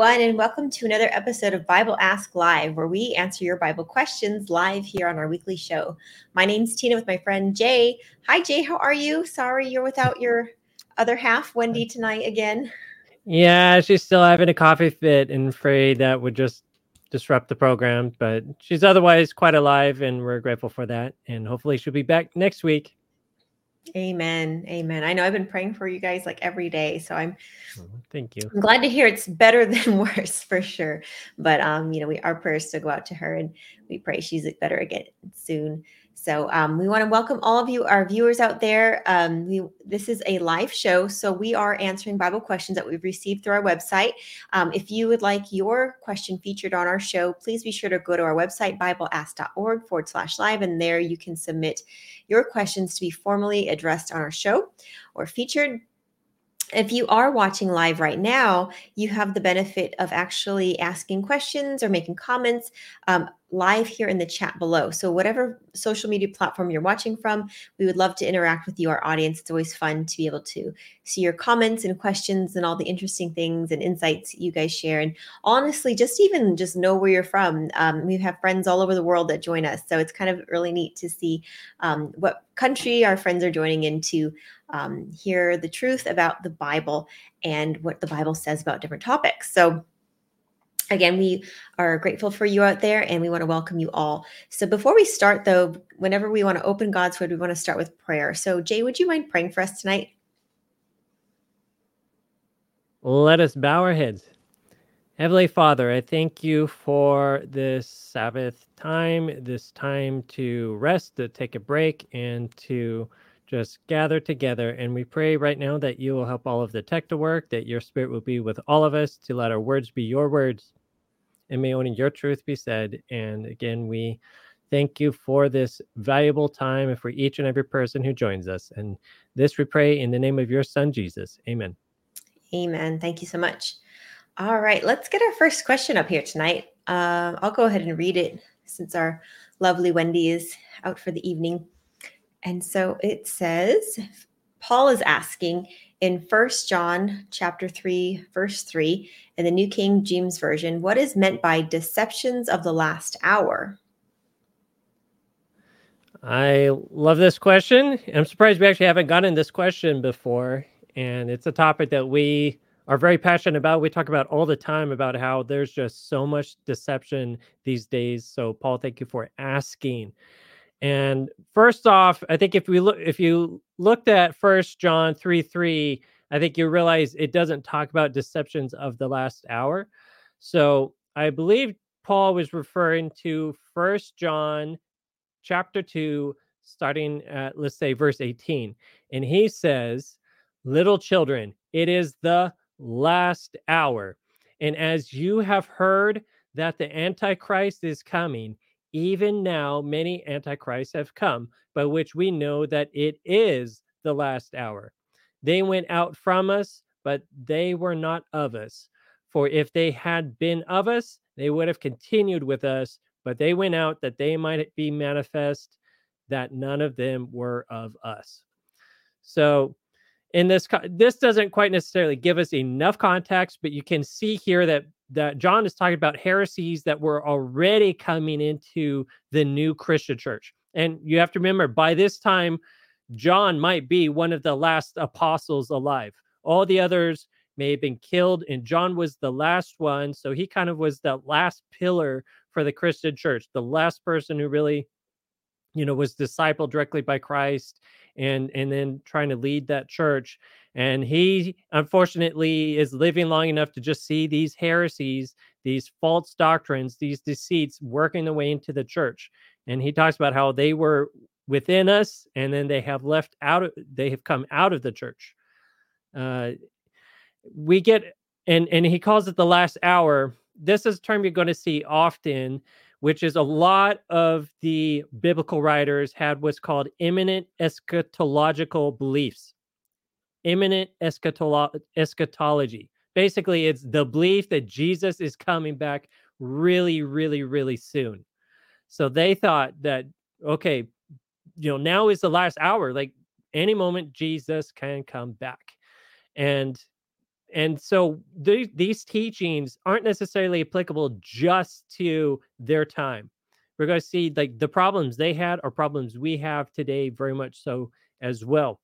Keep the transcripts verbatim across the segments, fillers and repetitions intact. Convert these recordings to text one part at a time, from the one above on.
everyone, and welcome to another episode of Bible Ask Live, where we answer your Bible questions live here on our weekly show. My name's Tina with my friend Jay. Hi, Jay. How are you? Sorry you're without your other half, Wendy, tonight again. Yeah, she's still having a coffee fit and afraid that would just disrupt the program, but she's otherwise quite alive, and we're grateful for that. And hopefully she'll be back next week. Amen. Amen. I know I've been praying for you guys like every day, so I'm Thank you. I'm glad to hear it's better than worse for sure. But um, you know, we our prayers still go out to her, and we pray she's better again soon. So um, we want to welcome all of you, our viewers out there. Um, we this is a live show, so we are answering Bible questions that we've received through our website. Um, if you would like your question featured on our show, please be sure to go to our website, bibleask.org forward slash live, and there you can submit your questions to be formally addressed on our show or featured. If you are watching live right now, you have the benefit of actually asking questions or making comments um, live here in the chat below. So whatever social media platform you're watching from, we would love to interact with you, our audience. It's always fun to be able to see your comments and questions and all the interesting things and insights you guys share. And honestly, just even just know where you're from. Um, we have friends all over the world that join us. So it's kind of really neat to see um, what country our friends are joining into. Um, hear the truth about the Bible and what the Bible says about different topics. So again, we are grateful for you out there, and we want to welcome you all. So before we start, though, whenever we want to open God's Word, we want to start with prayer. So Jay, would you mind praying for us tonight? Let us bow our heads. Heavenly Father, I thank you for this Sabbath time, this time to rest, to take a break, and to just gather together. And we pray right now that you will help all of the tech to work, that your spirit will be with all of us, to let our words be your words, and may only your truth be said. And again, we thank you for this valuable time and for each and every person who joins us. And this we pray in the name of your Son, Jesus. Amen. Amen. Thank you so much. All right, let's get our first question up here tonight. Uh, I'll go ahead and read it since our lovely Wendy is out for the evening. And so it says, Paul is asking in First John chapter three, verse three, in the New King James Version, what is meant by deceptions of the last hour? I love this question. I'm surprised we actually haven't gotten this question before. And it's a topic that we are very passionate about. We talk about all the time about how there's just so much deception these days. So Paul, thank you for asking. And first off, I think if we look, if you looked at First John three three, I think you realize it doesn't talk about deceptions of the last hour. So I believe Paul was referring to First John chapter two, starting at, let's say, verse eighteen. And he says, little children, it is the last hour. And as you have heard that the Antichrist is coming, even now many antichrists have come, by which we know that it is the last hour. They went out from us, but they were not of us. For if they had been of us, they would have continued with us, but they went out that they might be manifest that none of them were of us. So in this, this doesn't quite necessarily give us enough context, but you can see here that that John is talking about heresies that were already coming into the new Christian church. And you have to remember, by this time, John might be one of the last apostles alive. All the others may have been killed, and John was the last one. So he kind of was the last pillar for the Christian church, the last person who really, you know, was discipled directly by Christ and and then trying to lead that church. And he unfortunately is living long enough to just see these heresies, these false doctrines, these deceits working their way into the church. And he talks about how they were within us, and then they have left out of, they have come out of the church. Uh, we get, and and he calls it the last hour. This is a term you're going to see often, which is a lot of the biblical writers had what's called imminent eschatological beliefs. Imminent eschatolo- eschatology. Basically, it's the belief that Jesus is coming back really, really, really soon. So they thought that, okay, you know, now is the last hour. Like any moment, Jesus can come back. And and so the, these teachings aren't necessarily applicable just to their time. We're going to see like the problems they had are problems we have today, very much so as well.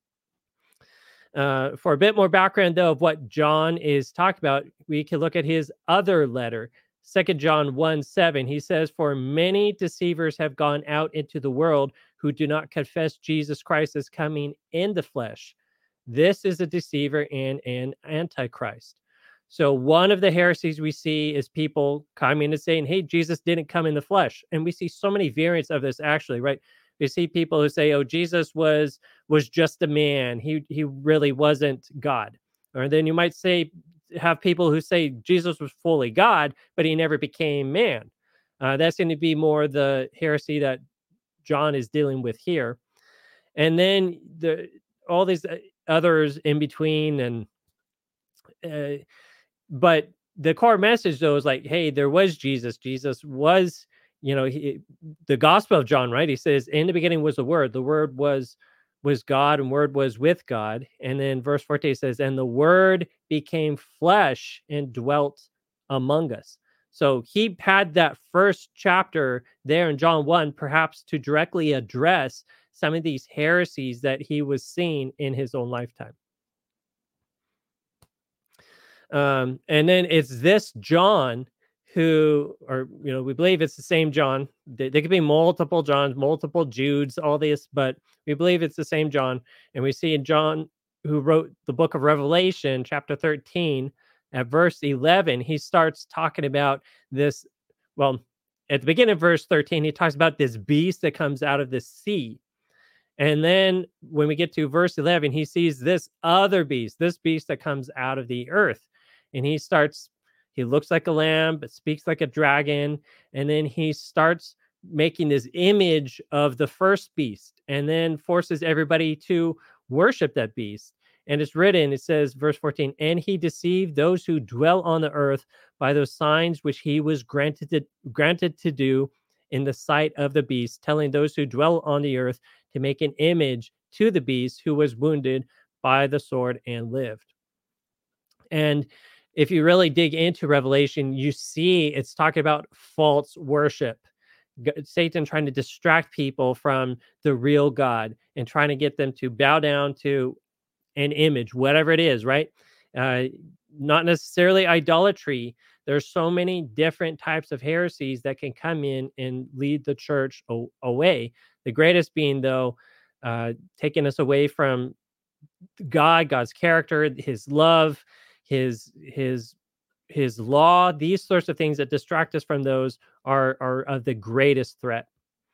Uh, for a bit more background, though, of what John is talking about, we can look at his other letter, Second John one seven. He says, "For many deceivers have gone out into the world who do not confess Jesus Christ as coming in the flesh. This is a deceiver and an antichrist." So one of the heresies we see is people coming and saying, "Hey, Jesus didn't come in the flesh." And we see so many variants of this, actually, right? We see people who say, "Oh, Jesus was was just a man. He he really wasn't God." Or then you might say, have people who say Jesus was fully God, but he never became man. Uh, that's going to be more the heresy that John is dealing with here. And then the all these uh, others in between, and uh, but the core message though is like, hey, there was Jesus. Jesus was, you know, he, the Gospel of John, right? He says, "In the beginning was the Word. The Word was was God, and Word was with God." And then verse fourteen says, "And the Word became flesh and dwelt among us." So he had that first chapter there in John one, perhaps to directly address some of these heresies that he was seeing in his own lifetime. Um, and then it's this John who, or, you know, we believe it's the same John. There, there could be multiple Johns, multiple Judes, all this, but we believe it's the same John. And we see in John, who wrote the book of Revelation, chapter thirteen, at verse eleven, he starts talking about this. Well, at the beginning of verse thirteen, he talks about this beast that comes out of the sea. And then when we get to verse eleven, he sees this other beast, this beast that comes out of the earth. And he starts, he looks like a lamb, but speaks like a dragon. And then he starts making this image of the first beast and then forces everybody to worship that beast. And it's written, it says, verse fourteen, "And he deceived those who dwell on the earth by those signs which he was granted to, granted to do in the sight of the beast, telling those who dwell on the earth to make an image to the beast who was wounded by the sword and lived." And if you really dig into Revelation, you see it's talking about false worship. Satan trying to distract people from the real God and trying to get them to bow down to an image, whatever it is, right? Uh, not necessarily idolatry. There's so many different types of heresies that can come in and lead the church o- away. The greatest being, though, uh, taking us away from God, God's character, his love, his his his law. These sorts of things that distract us from those are are of the greatest threat.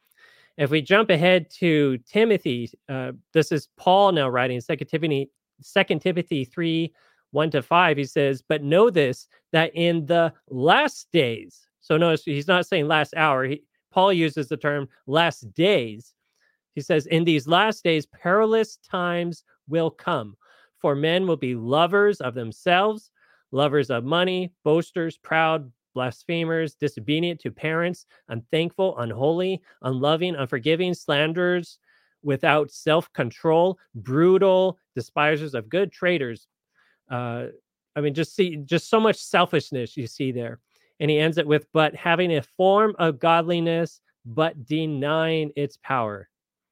If we jump ahead to Timothy, uh, this is Paul now writing Second Timothy, Second Timothy three, one to five. He says, "But know this, that in the last days," so notice he's not saying last hour. He, Paul uses the term last days. He says, "In these last days, perilous times will come, for men will be lovers of themselves, lovers of money, boasters, proud, blasphemers, disobedient to parents, unthankful, unholy, unloving, unforgiving, slanderers, without self-control, brutal, despisers of good, traitors." Uh, I mean, just see, just so much selfishness you see there. And he ends it with, "But having a form of godliness, but denying its power."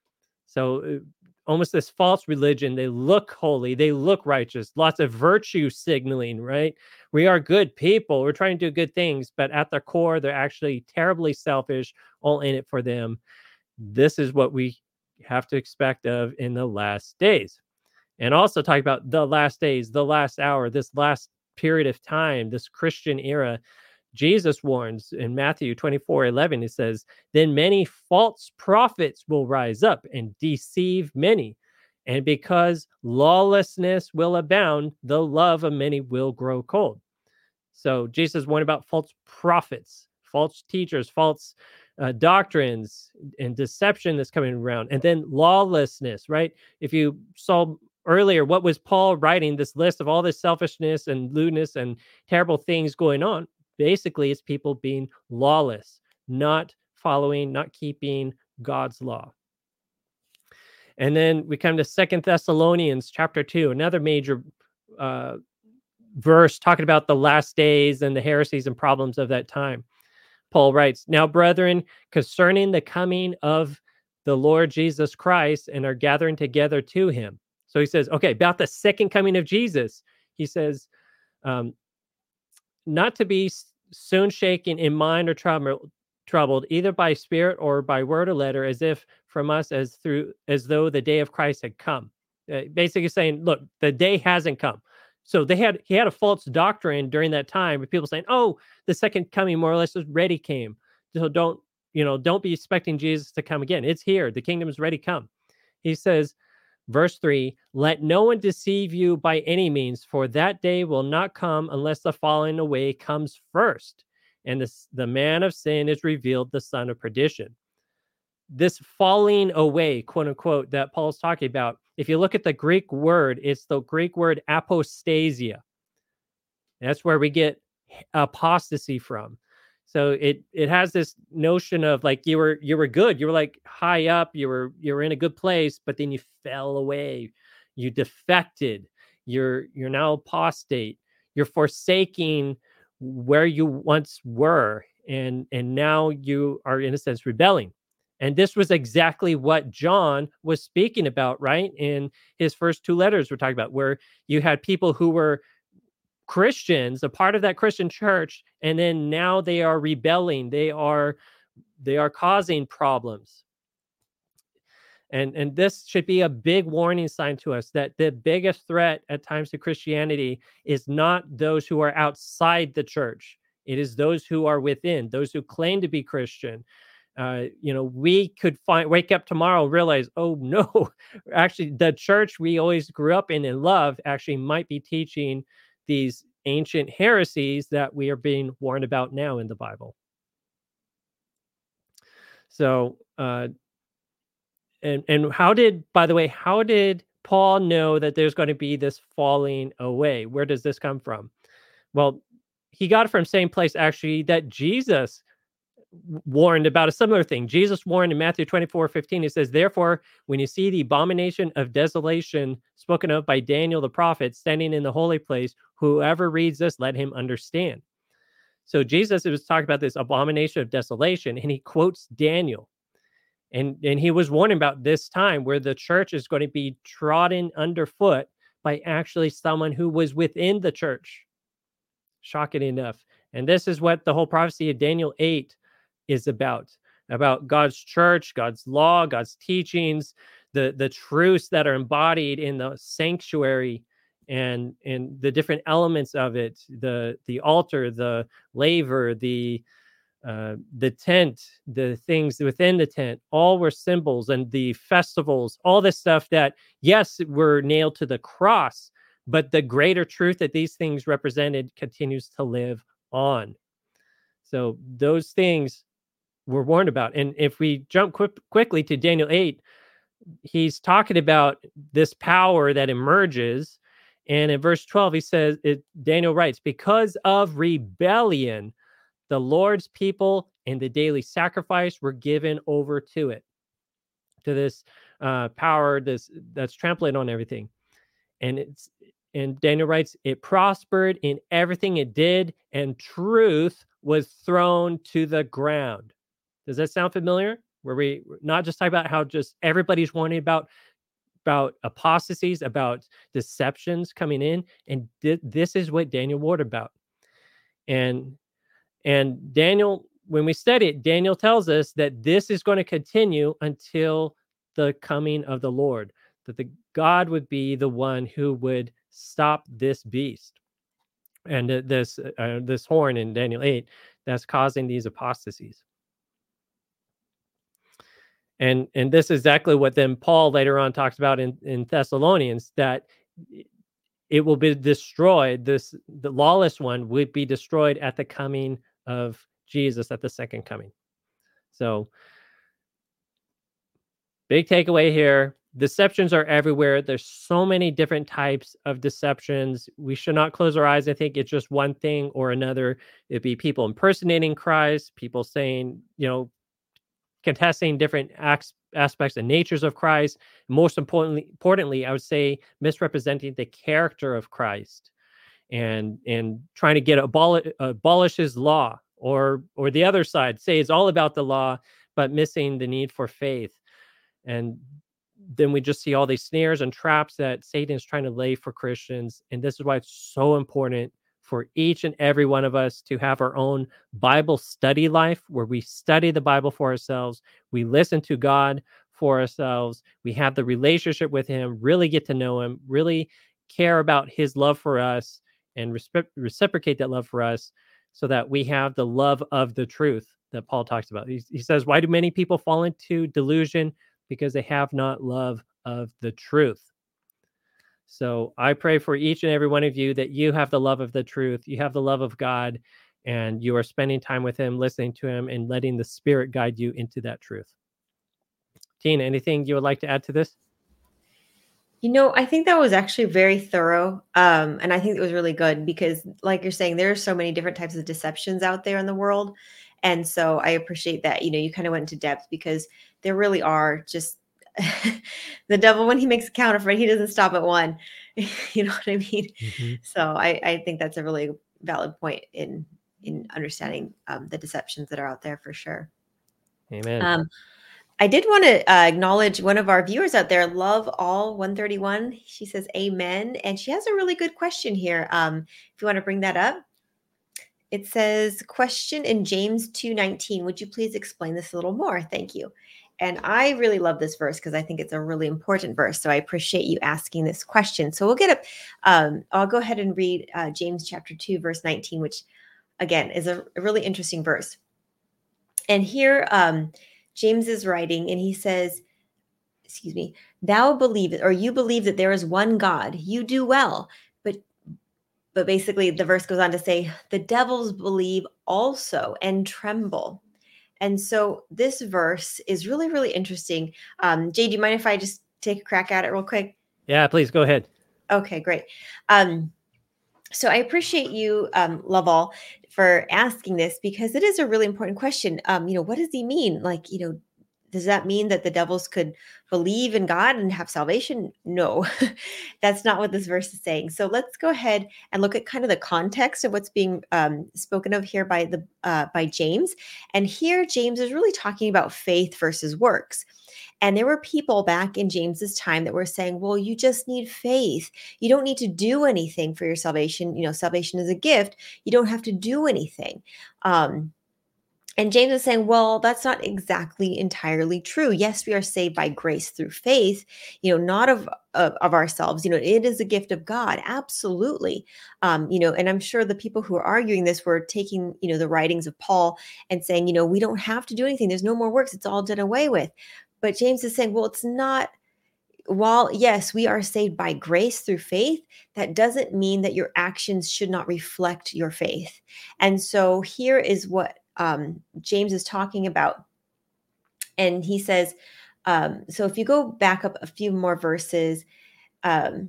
So uh, almost this false religion, they look holy, they look righteous, lots of virtue signaling, right? We are good people, we're trying to do good things, but at their core, they're actually terribly selfish, all in it for them. This is what we have to expect of in the last days. And also talk about the last days, the last hour, this last period of time, this Christian era. Jesus warns in Matthew twenty-four eleven, he says, "Then many false prophets will rise up and deceive many. And because lawlessness will abound, the love of many will grow cold." So Jesus warned about false prophets, false teachers, false uh, doctrines, and deception that's coming around. And then lawlessness, right? If you saw earlier, what was Paul writing? This list of all this selfishness and lewdness and terrible things going on. Basically, it's people being lawless, not following, not keeping God's law. And then we come to Second Thessalonians chapter two, another major uh, verse talking about the last days and the heresies and problems of that time. Paul writes, "Now, brethren, concerning the coming of the Lord Jesus Christ and our gathering together to him." So he says, okay, about the second coming of Jesus, he says, um, not to be soon shaken in mind or troubled, troubled either by spirit or by word or letter, as if from us as through as though the day of Christ had come. Uh, basically saying, look, the day hasn't come. So they had he had a false doctrine during that time with people saying, oh, the second coming more or less already came. So don't, you know, don't be expecting Jesus to come again. It's here. The kingdom is ready come. He says, verse three, let no one deceive you by any means, for that day will not come unless the falling away comes first, and this, the man of sin is revealed, the son of perdition. This falling away, quote unquote, that Paul's talking about, if you look at the Greek word, it's the Greek word apostasia. That's where we get apostasy from. So it it has this notion of like you were you were good, you were like high up, you were you were in a good place, but then you fell away, you defected, you're you're now apostate, you're forsaking where you once were, and and now you are in a sense rebelling. And this was exactly what John was speaking about, right? In his first two letters we're talking about, where you had people who were Christians, a part of that Christian church, and then now they are rebelling. They are they are causing problems. And and this should be a big warning sign to us that the biggest threat at times to Christianity is not those who are outside the church. It is those who are within, those who claim to be Christian. Uh, you know, we could find wake up tomorrow and realize, oh no, actually the church we always grew up in and loved actually might be teaching these ancient heresies that we are being warned about now in the Bible. So, uh, and and how did, by the way, how did Paul know that there's going to be this falling away? Where does this come from? Well, he got it from the same place actually that Jesus warned about a similar thing. Jesus warned in Matthew twenty-four fifteen. He says, therefore, when you see the abomination of desolation spoken of by Daniel the prophet standing in the holy place, whoever reads this, let him understand. So Jesus was talking about this abomination of desolation, and he quotes Daniel. And, and he was warning about this time where the church is going to be trodden underfoot by actually someone who was within the church. Shocking enough. And this is what the whole prophecy of Daniel eight is about, about God's church, God's law, God's teachings, the, the truths that are embodied in the sanctuary and, and the different elements of it, the, the altar, the laver, the, uh, the tent, the things within the tent, all were symbols, and the festivals, all this stuff that, yes, were nailed to the cross, but the greater truth that these things represented continues to live on. So those things we're warned about. And if we jump quick, quickly to Daniel eight, he's talking about this power that emerges. And in verse twelve, he says, it, Daniel writes, because of rebellion, the Lord's people and the daily sacrifice were given over to it, to this uh, power this that's trampling on everything. And it's and Daniel writes, it prospered in everything it did, and truth was thrown to the ground. Does that sound familiar? Where we not just talk about how just everybody's warning about about apostasies, about deceptions coming in, and th- this is what Daniel warned about. And and Daniel, when we study it, Daniel tells us that this is going to continue until the coming of the Lord, that the God would be the one who would stop this beast and uh, this uh, this horn in Daniel eight that's causing these apostasies. And and this is exactly what then Paul later on talks about in, in Thessalonians, that it will be destroyed. This the lawless one would be destroyed at the coming of Jesus, at the second coming. So big takeaway here. Deceptions are everywhere. There's so many different types of deceptions. We should not close our eyes and think it's just one thing or another. It'd be people impersonating Christ, people saying, you know, contesting different acts, aspects and natures of Christ. Most importantly, importantly, I would say misrepresenting the character of Christ. and and trying to get abolish abolish his law, or or the other side say it's all about the law, but missing the need for faith. And then we just see all these snares and traps that Satan is trying to lay for Christians. And this is why it's so important for each and every one of us to have our own Bible study life, where we study the Bible for ourselves, we listen to God for ourselves, we have the relationship with him, really get to know him, really care about his love for us, and respe- reciprocate that love for us, so that we have the love of the truth that Paul talks about. He, he says, why do many people fall into delusion? Because they have not love of the truth. So I pray for each and every one of you that you have the love of the truth, you have the love of God, and you are spending time with him, listening to him, and letting the Spirit guide you into that truth. Tina, anything you would like to add to this? You know, I think that was actually very thorough. Um, and I think it was really good because, like you're saying, there are so many different types of deceptions out there in the world. And so I appreciate that, you know, you kind of went into depth, because there really are just the devil, when he makes a counterfeit, he doesn't stop at one. You know what I mean? Mm-hmm. So I, I think that's a really valid point in in understanding um, the deceptions that are out there for sure. Amen. Um, I did want to uh, acknowledge one of our viewers out there, Love All one thirty-one. She says, Amen. And she has a really good question here. Um, if you want to bring that up, it says, question in James two nineteen. Would you please explain this a little more? Thank you. And I really love this verse because I think it's a really important verse. So I appreciate you asking this question. So we'll get up. Um, I'll go ahead and read uh, James chapter two, verse nineteen, which again is a, a really interesting verse. And here, um, James is writing, and he says, excuse me, thou believe it, or you believe that there is one God, you do well. But but basically the verse goes on to say, the devils believe also and tremble. And so this verse is really, really interesting. Um, Jay, do you mind if I just take a crack at it real quick? Yeah, please go ahead. Okay, great. Um, so I appreciate you, um, Laval, for asking this, because it is a really important question. Um, you know, what does he mean? Like, you know, does that mean that the devils could believe in God and have salvation? No, that's not what this verse is saying. So let's go ahead and look at kind of the context of what's being um, spoken of here by the uh, by James. And here, James is really talking about faith versus works. And there were people back in James's time that were saying, well, you just need faith. You don't need to do anything for your salvation. You know, salvation is a gift. You don't have to do anything. Um, and James is saying, well, that's not exactly entirely true. Yes, we are saved by grace through faith, you know, not of, of, of ourselves. You know, it is a gift of God. Absolutely. Um, you know, and I'm sure the people who are arguing this were taking, you know, the writings of Paul and saying, you know, we don't have to do anything. There's no more works. It's all done away with. But James is saying, well, it's not. While, yes, we are saved by grace through faith, that doesn't mean that your actions should not reflect your faith. And so here is what um, James is talking about. And he says, um, so if you go back up a few more verses, um,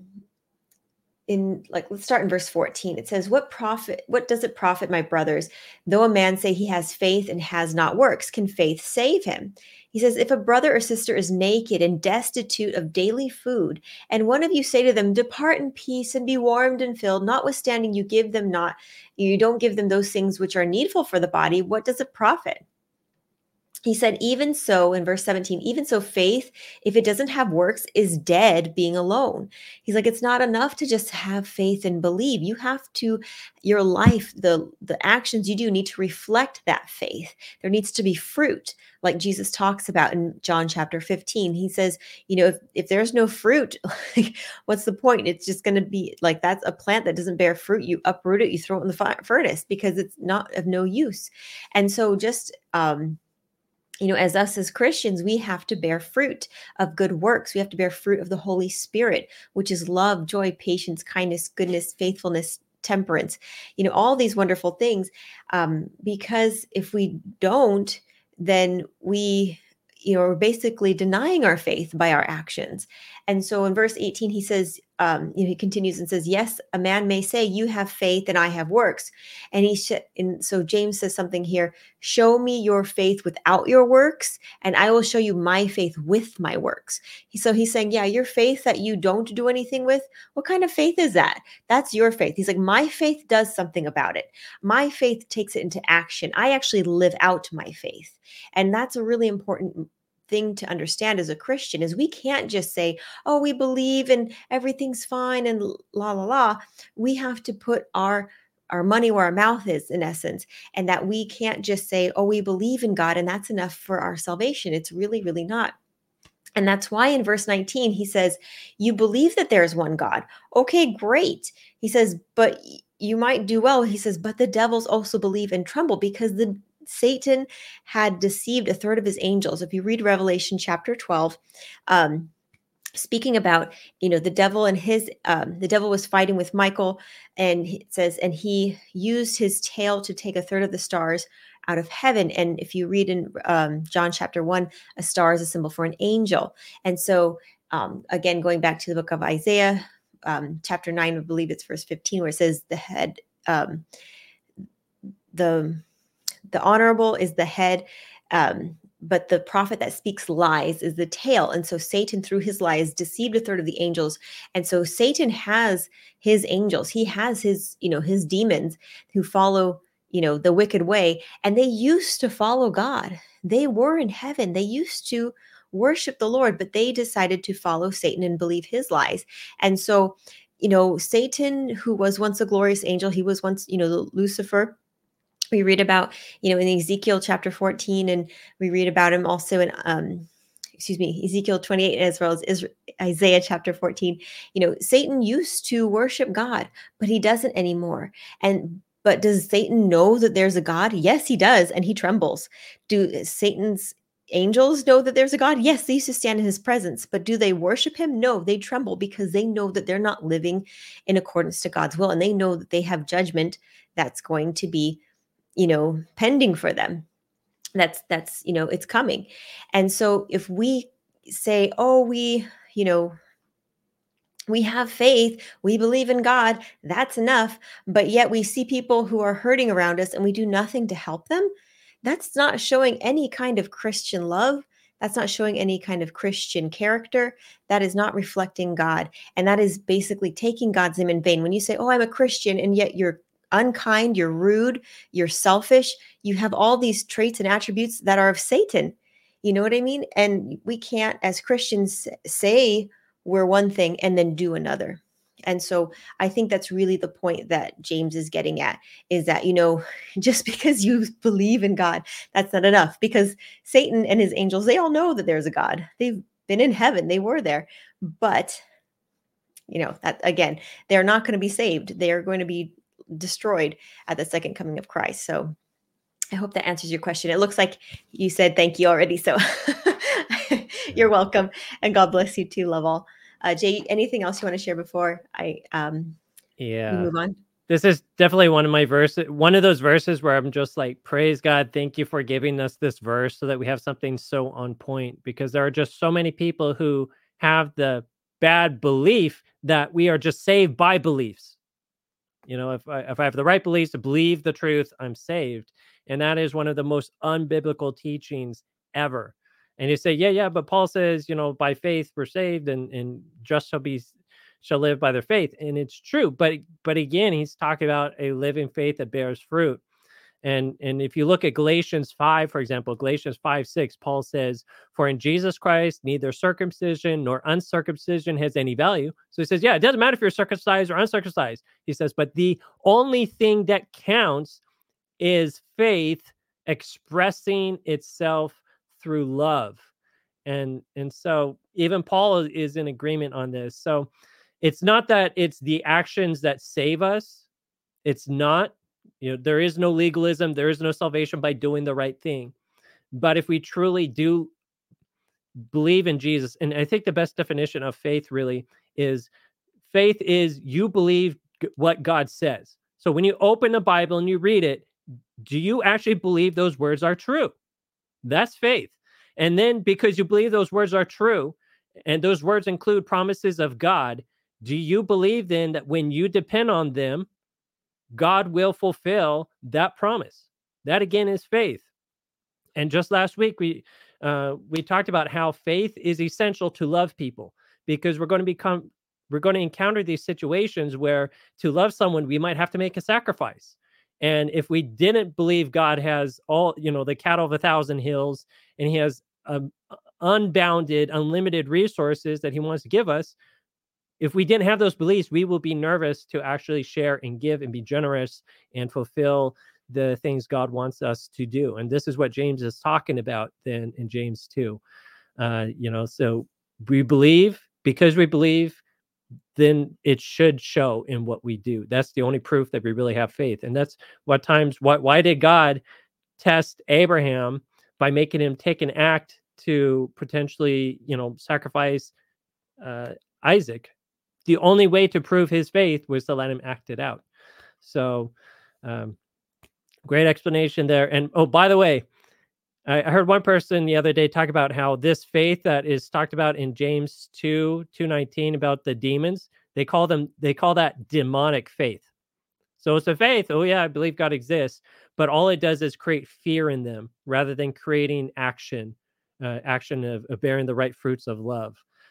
in like, let's start in verse fourteen. It says, what profit, what does it profit, my brothers, though a man say he has faith and has not works? Can faith save him? He says, if a brother or sister is naked and destitute of daily food, and one of you say to them, depart in peace and be warmed and filled, notwithstanding you give them not, you don't give them those things which are needful for the body, what does it profit? He said, even so, in verse seventeen, even so, faith, if it doesn't have works, is dead being alone. He's like, it's not enough to just have faith and believe. You have to, your life, the, the actions you do need to reflect that faith. There needs to be fruit, like Jesus talks about in John chapter fifteen. He says, you know, if, if there's no fruit, like, what's the point? It's just going to be like, that's a plant that doesn't bear fruit. You uproot it, you throw it in the fi- furnace because it's not of no use. And so just, um, you know, as us as Christians, we have to bear fruit of good works. We have to bear fruit of the Holy Spirit, which is love, joy, patience, kindness, goodness, faithfulness, temperance, you know, all these wonderful things. Um, because if we don't, then we, you know, are basically denying our faith by our actions. And so in verse eighteen, he says, um, you know, he continues and says, yes, a man may say, you have faith and I have works. And he sh- and so James says something here, show me your faith without your works, and I will show you my faith with my works. He, so he's saying, yeah, your faith that you don't do anything with, what kind of faith is that? That's your faith. He's like, my faith does something about it. My faith takes it into action. I actually live out my faith. And that's a really important thing to understand as a Christian, is we can't just say, oh, we believe and everything's fine and la la la. We have to put our our money where our mouth is, in essence, and that we can't just say, oh, we believe in God and that's enough for our salvation. It's really, really not. And that's why in verse nineteen, he says, you believe that there is one God. Okay, great. He says, but you might do well. He says, but the devils also believe and tremble, because the Satan had deceived a third of his angels. If you read Revelation chapter twelve, um, speaking about, you know, the devil and his, um, the devil was fighting with Michael, and it says, and he used his tail to take a third of the stars out of heaven. And if you read in um, John chapter one, a star is a symbol for an angel. And so, um, again, going back to the book of Isaiah, um, chapter nine, I believe it's verse fifteen, where it says the head, um, the the honorable is the head, um, but the prophet that speaks lies is the tail. And so Satan, through his lies, deceived a third of the angels. And so Satan has his angels. He has his, you know, his demons who follow, you know, the wicked way. And they used to follow God. They were in heaven. They used to worship the Lord, but they decided to follow Satan and believe his lies. And so, you know, Satan, who was once a glorious angel, he was once, you know, Lucifer. We read about, you know, in Ezekiel chapter fourteen, and we read about him also in, um, excuse me, Ezekiel twenty-eight, as well as Israel, Isaiah chapter fourteen. You know, Satan used to worship God, but he doesn't anymore. And but does Satan know that there's a God? Yes, he does, and he trembles. Do Satan's angels know that there's a God? Yes, they used to stand in his presence, but do they worship him? No, they tremble, because they know that they're not living in accordance to God's will, and they know that they have judgment that's going to be, you know, pending for them. That's, that's, you know, it's coming. And so if we say, oh, we, you know, we have faith, we believe in God, that's enough, but yet we see people who are hurting around us and we do nothing to help them, that's not showing any kind of Christian love. That's not showing any kind of Christian character. That is not reflecting God. And that is basically taking God's name in vain. When you say, oh, I'm a Christian, and yet you're unkind, you're rude, you're selfish, you have all these traits and attributes that are of Satan. You know what I mean? And we can't, as Christians, say we're one thing and then do another. And so I think that's really the point that James is getting at, is that, you know, just because you believe in God, that's not enough, because Satan and his angels, they all know that there's a God. They've been in heaven. They were there. But, you know, that again, they're not going to be saved. They are going to be destroyed at the second coming of Christ. So I hope that answers your question. It looks like you said thank you already. So you're welcome. And God bless you too. Love all. Uh, Jay, anything else you want to share before I um, yeah. move on? This is definitely one of my verses, one of those verses where I'm just like, praise God, thank you for giving us this verse so that we have something so on point, because there are just so many people who have the bad belief that we are just saved by beliefs. You know, if I, if I have the right beliefs to believe the truth, I'm saved. And that is one of the most unbiblical teachings ever. And you say, yeah, yeah, but Paul says, you know, by faith we're saved, and, and just shall be shall live by their faith. And it's true. But but again, he's talking about a living faith that bears fruit. And, and if you look at Galatians five, for example, Galatians five, six, Paul says, for in Jesus Christ, neither circumcision nor uncircumcision has any value. So he says, yeah, it doesn't matter if you're circumcised or uncircumcised. He says, but the only thing that counts is faith expressing itself through love. And, and so even Paul is in agreement on this. So it's not that it's the actions that save us. It's not. You know, there is no legalism. There is no salvation by doing the right thing. But if we truly do believe in Jesus, and I think the best definition of faith really is, faith is you believe what God says. So when you open the Bible and you read it, do you actually believe those words are true? That's faith. And then because you believe those words are true, And those words include promises of God. Do you believe then that when you depend on them, God will fulfill that promise? That again is faith. And just last week, we uh, we talked about how faith is essential to love people, because we're going to become we're going to encounter these situations where to love someone we might have to make a sacrifice. And if we didn't believe God has all, you know, the cattle of a thousand hills, and he has um, unbounded, unlimited resources that he wants to give us, if we didn't have those beliefs, we will be nervous to actually share and give and be generous and fulfill the things God wants us to do. And this is what James is talking about then in James two. Uh, you know, so we believe, because we believe, then it should show in what we do. That's the only proof that we really have faith. And that's what times, why, why did God test Abraham by making him take an act to potentially, you know, sacrifice uh, Isaac? The only way to prove his faith was to let him act it out. So, um, great explanation there. And oh, by the way, I, I heard one person the other day talk about how this faith that is talked about in James two, two nineteen about the demons, they call them, they call that demonic faith. So it's a faith. Oh yeah, I believe God exists, but all it does is create fear in them rather than creating action, uh, action of, of bearing the right fruits of love.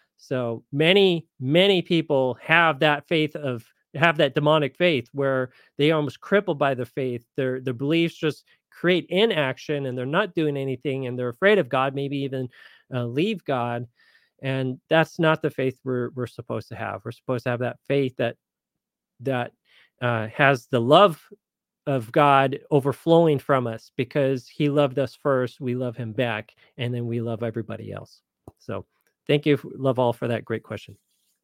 So many, many people have that faith of have that demonic faith where they are almost crippled by the faith. Their their beliefs just create inaction, and they're not doing anything, and they're afraid of God, maybe even uh, leave God. And that's not the faith we're we're supposed to have. We're supposed to have that faith that that uh, has the love of God overflowing from us, because he loved us first, we love him back, and then we love everybody else. So thank you, love all, for that great question.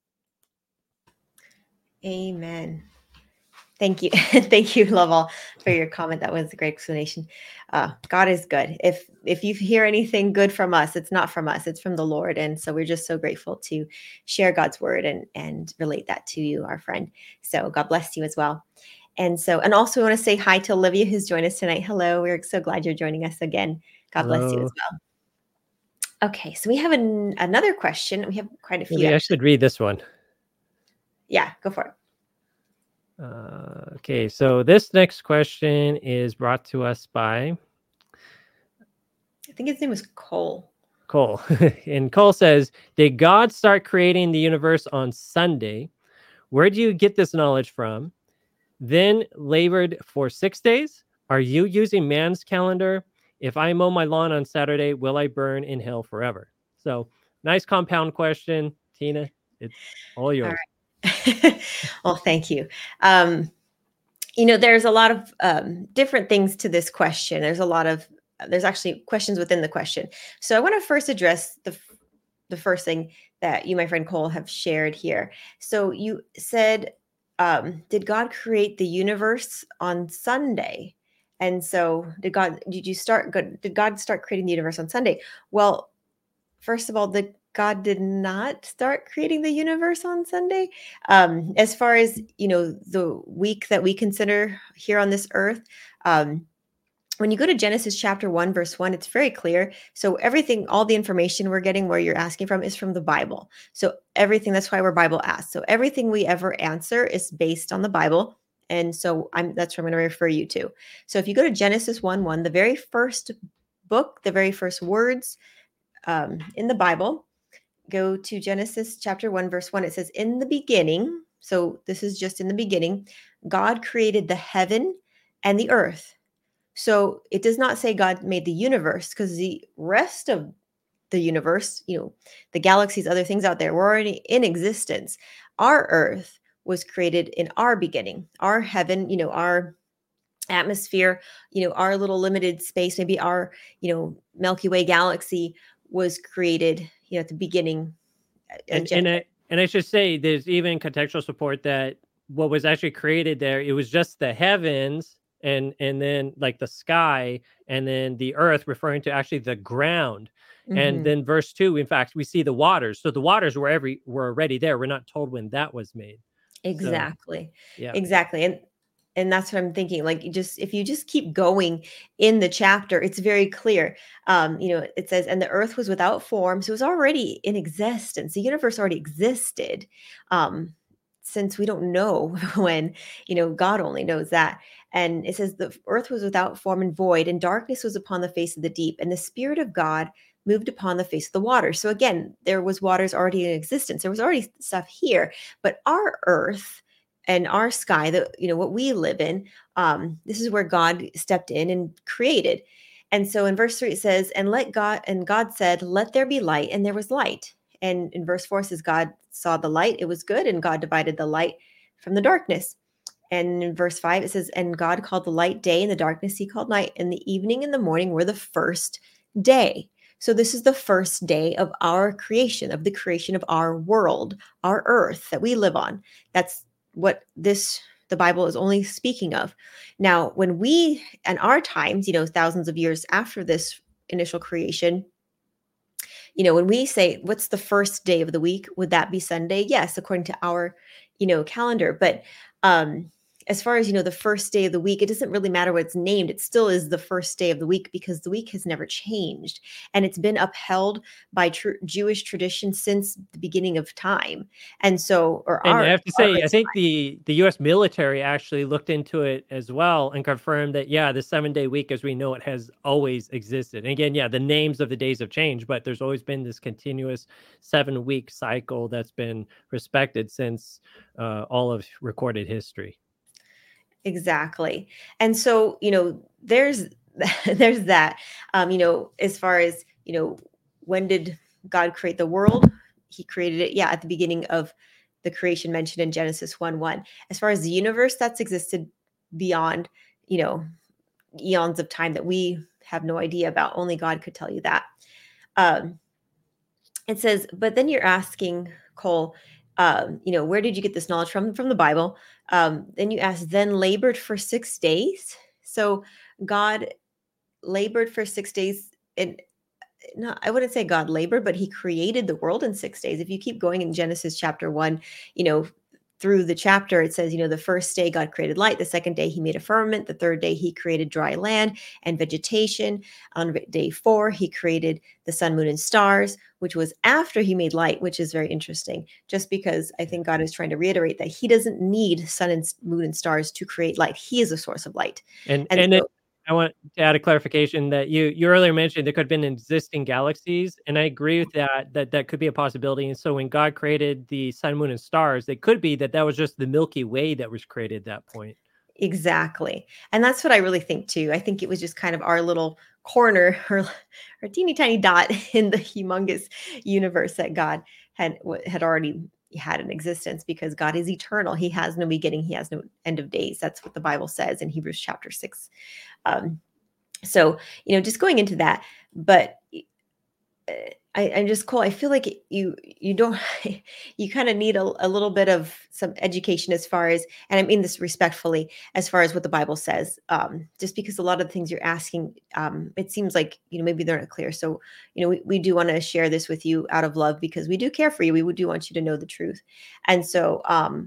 Amen. Thank you. Thank you, love all, for your comment. That was a great explanation. Uh, God is good. If if you hear anything good from us, it's not from us, it's from the Lord. And so we're just so grateful to share God's word and, and relate that to you, our friend. So God bless you as well. And so, and also we want to say hi to Olivia, who's joined us tonight. Hello. We're so glad you're joining us again. God Hello. bless you as well. Okay. So we have an, another question. We have quite a few. Maybe I should read this one. Yeah, go for it. Uh, okay, so this next question is brought to us by, I think his name was Cole. Cole. And Cole says, did God start creating the universe on Sunday? Where do you get this knowledge from? Then labored for six days? Are you using man's calendar? If I mow my lawn on Saturday, will I burn in hell forever? So nice compound question, Tina. It's all yours. All right. Well, thank you. Um, you know, there's a lot of um, different things to this question. There's a lot of, there's actually questions within the question. So I want to first address the the first thing that you, my friend Cole, have shared here. So you said, um, did God create the universe on Sunday? And so did God, did you start, did God start creating the universe on Sunday? Well, first of all, the God did not start creating the universe on Sunday. Um, as far as, you know, the week that we consider here on this earth, um, when you go to Genesis chapter one, verse one, it's very clear. So everything, all the information we're getting where you're asking from is from the Bible. So everything, that's why we're Bible asked. So everything we ever answer is based on the Bible. And so I'm, that's where I'm going to refer you to. So if you go to Genesis one, one, the very first book, the very first words um, in the Bible, go to Genesis chapter one, verse one. It says, in the beginning, so this is just in the beginning, God created the heaven and the earth. So it does not say God made the universe, because the rest of the universe, you know, the galaxies, other things out there were already in existence. Our earth was created in our beginning, our heaven, you know, our atmosphere, you know, our little limited space, maybe our, you know, Milky Way galaxy was created, you know, at the beginning. And, and, I, and I should say, there's even contextual support that what was actually created there, it was just the heavens and and then like the sky, and then the earth, referring to actually the ground. Mm-hmm. And then verse two, in fact, we see the waters. So the waters were every were already there. We're not told when that was made. Exactly. So, yeah. Exactly. And And that's what I'm thinking. Like, you just if you just keep going in the chapter, it's very clear. Um, you know, it says, and the earth was without form, so it was already in existence. The universe already existed. Um, since we don't know when, you know, God only knows that. And it says the earth was without form and void, and darkness was upon the face of the deep, and the Spirit of God moved upon the face of the water. So again, there was waters already in existence. There was already stuff here, but our earth and our sky, that you know what we live in, um, this is where God stepped in and created. And so in verse three it says, and let God and God said, let there be light, and there was light. And in verse four it says, God saw the light, it was good, and God divided the light from the darkness. And in verse five it says, and God called the light day, and the darkness he called night, and the evening and the morning were the first day. So this is the first day of our creation, of the creation of our world, our earth that we live on. That's what this the Bible is only speaking of. Now, when we and our times, you know, thousands of years after this initial creation, you know, when we say what's the first day of the week, would that be Sunday? Yes, according to our, you know, calendar. But um as far as, you know, the first day of the week, it doesn't really matter what it's named. It still is the first day of the week because the week has never changed. And it's been upheld by tr- Jewish tradition since the beginning of time. And so, or And I our, have to our say, I think the the U S military actually looked into it as well and confirmed that, yeah, the seven-day week as we know it has always existed. And again, yeah, the names of the days have changed, but there's always been this continuous seven-week cycle that's been respected since uh, all of recorded history. Exactly. And so, you know, there's there's that. Um, you know, as far as, you know, when did God create the world? He created it, yeah, at the beginning of the creation mentioned in Genesis one one. As far as the universe, that's existed beyond, you know, eons of time that we have no idea about. Only God could tell you that. Um, it says, but then you're asking, Cole, um, you know, where did you get this knowledge from? From the Bible. Um, then you ask, then labored for six days. So God labored for six days. And no, I wouldn't say God labored, but he created the world in six days. If you keep going in Genesis chapter one, you know, through the chapter, it says, you know, the first day God created light. The second day he made a firmament. The third day he created dry land and vegetation. On day four, he created the sun, moon, and stars, which was after he made light, which is very interesting, just because I think God is trying to reiterate that he doesn't need sun and moon and stars to create light. He is a source of light. And And and then so, I want to add a clarification that you you earlier mentioned there could have been existing galaxies, and I agree with that, that that could be a possibility. And so when God created the sun, moon, and stars, it could be that that was just the Milky Way that was created at that point. exactly. And that's what I really think too. I think it was just kind of our little corner or or teeny tiny dot in the humongous universe that God had w- had already had in existence, because God is eternal. He has no beginning, he has no end of days. That's what the Bible says in Hebrews chapter six. Um, so, you know, just going into that, but uh, I, I'm just cool. I feel like you you don't you kind of need a, a little bit of some education as far as, and I mean this respectfully, as far as what the Bible says. Um, just because a lot of the things you're asking, um, it seems like, you know, maybe they're not clear. So, you know, we, we do want to share this with you out of love, because we do care for you. We do want you to know the truth. And so, um,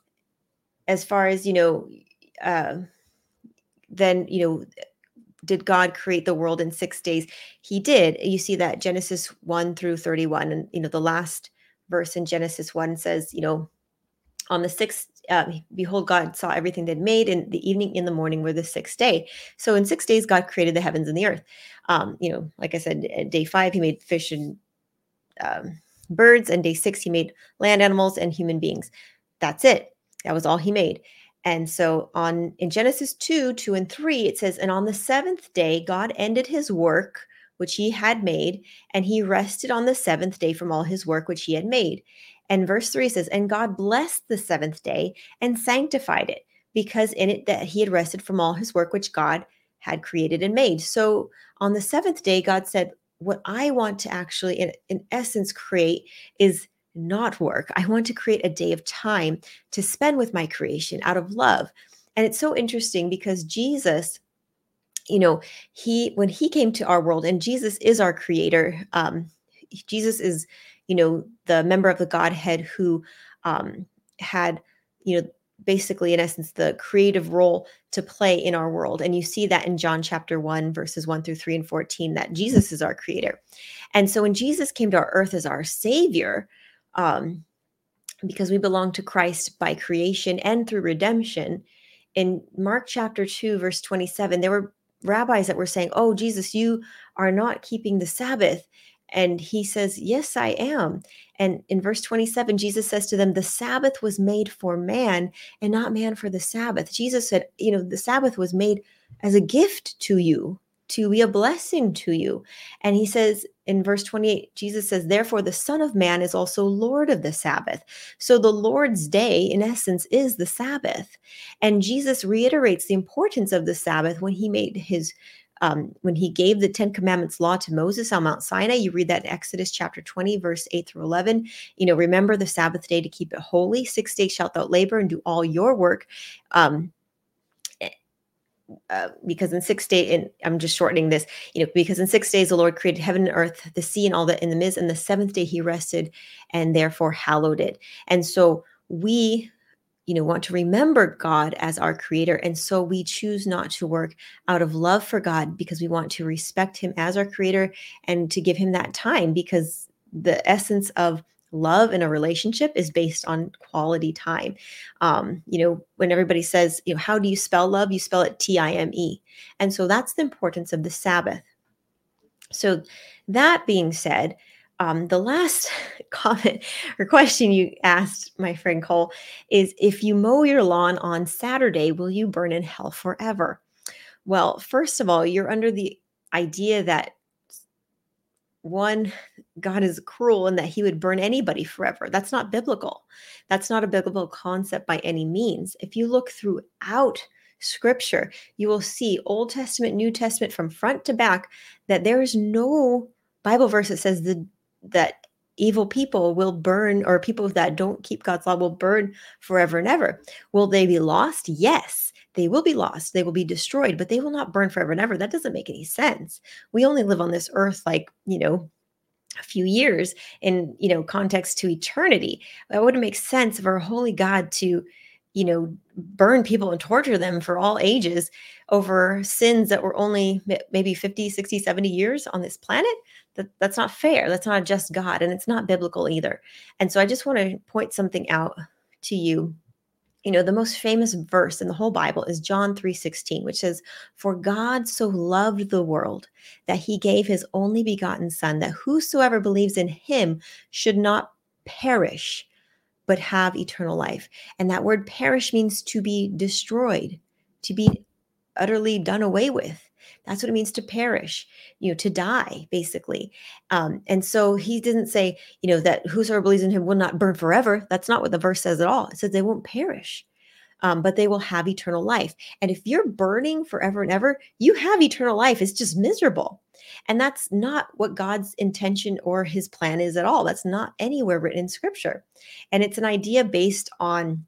as far as, you know, uh, then, you know, did God create the world in six days? He did. You see that Genesis one through thirty-one. And, you know, the last verse in Genesis one says, you know, on the sixth, uh, behold, God saw everything they'd made, and the evening in the morning were the sixth day. So in six days, God created the heavens and the earth. Um, you know, like I said, at day five, he made fish and um, birds. And day six, he made land animals and human beings. That's it. That was all he made. And so on in Genesis two, two and three, it says, and on the seventh day, God ended his work, which he had made, and he rested on the seventh day from all his work, which he had made. And verse three says, and God blessed the seventh day and sanctified it, because in it that he had rested from all his work, which God had created and made. So on the seventh day, God said, what I want to actually, in, in essence, create is not work. I want to create a day of time to spend with my creation out of love. And it's so interesting because Jesus, you know, he, when he came to our world, and Jesus is our creator, um, Jesus is, you know, the member of the Godhead who um, had, you know, basically, in essence, the creative role to play in our world. And you see that in John chapter one, verses one through three and fourteen, that Jesus is our creator. And so when Jesus came to our earth as our savior, um, because we belong to Christ by creation and through redemption, in Mark chapter two, verse twenty-seven, there were rabbis that were saying, "Oh, Jesus, you are not keeping the Sabbath." And he says, "Yes, I am." And in verse twenty-seven, Jesus says to them, "The Sabbath was made for man and not man for the Sabbath." Jesus said, you know, the Sabbath was made as a gift to you, to be a blessing to you. And he says in verse twenty-eight, Jesus says, "Therefore the Son of Man is also Lord of the Sabbath." So the Lord's day, in essence, is the Sabbath. And Jesus reiterates the importance of the Sabbath when he made his Um, when he gave the Ten Commandments law to Moses on Mount Sinai. You read that in Exodus chapter twenty, verse eight through eleven. You know, remember the Sabbath day to keep it holy. Six days shalt thou labor and do all your work. Um, uh, because in six days, and I'm just shortening this, you know, because in six days the Lord created heaven and earth, the sea and all that in the midst, and the seventh day he rested and therefore hallowed it. And so we you know, want to remember God as our creator. And so we choose not to work out of love for God because we want to respect him as our creator and to give him that time, because the essence of love in a relationship is based on quality time. Um, you know, when everybody says, you know, how do you spell love? You spell it T I M E. And so that's the importance of the Sabbath. So that being said, um, the last comment or question you asked, my friend Cole, is if you mow your lawn on Saturday, will you burn in hell forever? Well, first of all, you're under the idea that one, God is cruel and that he would burn anybody forever. That's not biblical. That's not a biblical concept by any means. If you look throughout scripture, you will see Old Testament, New Testament, from front to back, that there is no Bible verse that says the, that evil people will burn, or people that don't keep God's law will burn forever and ever. Will they be lost? Yes, they will be lost. They will be destroyed, but they will not burn forever and ever. That doesn't make any sense. We only live on this earth like, you know, a few years in, you know, context to eternity. That wouldn't make sense for a holy God to, you know, burn people and torture them for all ages over sins that were only maybe fifty, sixty, seventy years on this planet. That, that's not fair. That's not a just God, and it's not biblical either. And so I just want to point something out to you. You know, the most famous verse in the whole Bible is John three sixteen, which says, "For God so loved the world that he gave his only begotten Son, that whosoever believes in him should not perish, but have eternal life." And that word perish means to be destroyed, to be utterly done away with. That's what it means to perish, you know, to die, basically. Um, and so he didn't say, you know, that whosoever believes in him will not burn forever. That's not what the verse says at all. It says they won't perish, um, but they will have eternal life. And if you're burning forever and ever, you have eternal life. It's just miserable. And that's not what God's intention or his plan is at all. That's not anywhere written in scripture. And it's an idea based on,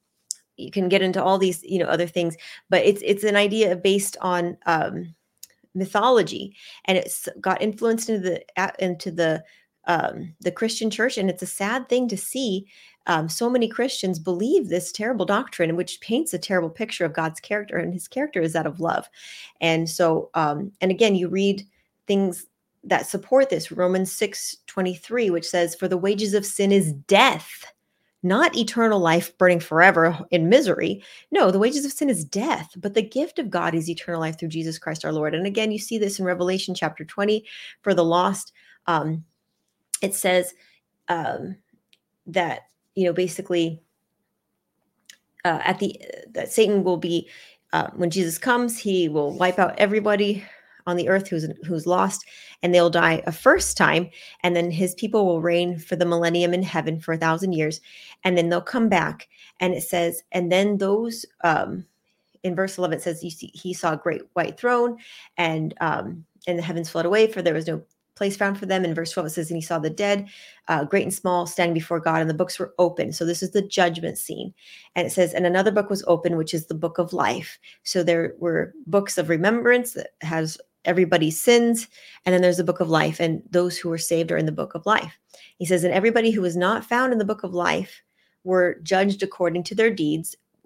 you can get into all these, you know, other things, but it's it's an idea based on um, mythology, and it's got influenced into the into the um, the Christian church. And it's a sad thing to see um, so many Christians believe this terrible doctrine, which paints a terrible picture of God's character, and his character is that of love. And so, um, and again, you read things that support this. Romans six twenty-three, which says, "For the wages of sin is death, not eternal life burning forever in misery." No, the wages of sin is death, but the gift of God is eternal life through Jesus Christ our Lord. And again, you see this in Revelation chapter twenty for the lost. Um, it says um, that, you know, basically uh, at the, that Satan will be, uh, when Jesus comes, he will wipe out everybody on the earth who's who's lost, and they'll die a first time, and then his people will reign for the millennium in heaven for a thousand years, and then they'll come back. And it says, and then those um in verse eleven, it says, you see, he saw a great white throne, and um and the heavens fled away, for there was no place found for them. In verse twelve, it says, and he saw the dead, uh, great and small, standing before God, and the books were open. So this is the judgment scene. And it says, and another book was open, which is the book of life. So there were books of remembrance that has everybody's sins, and then there's the book of life, and those who were saved are in the book of life. He says, and everybody who was not found in the book of life were judged according to their deeds,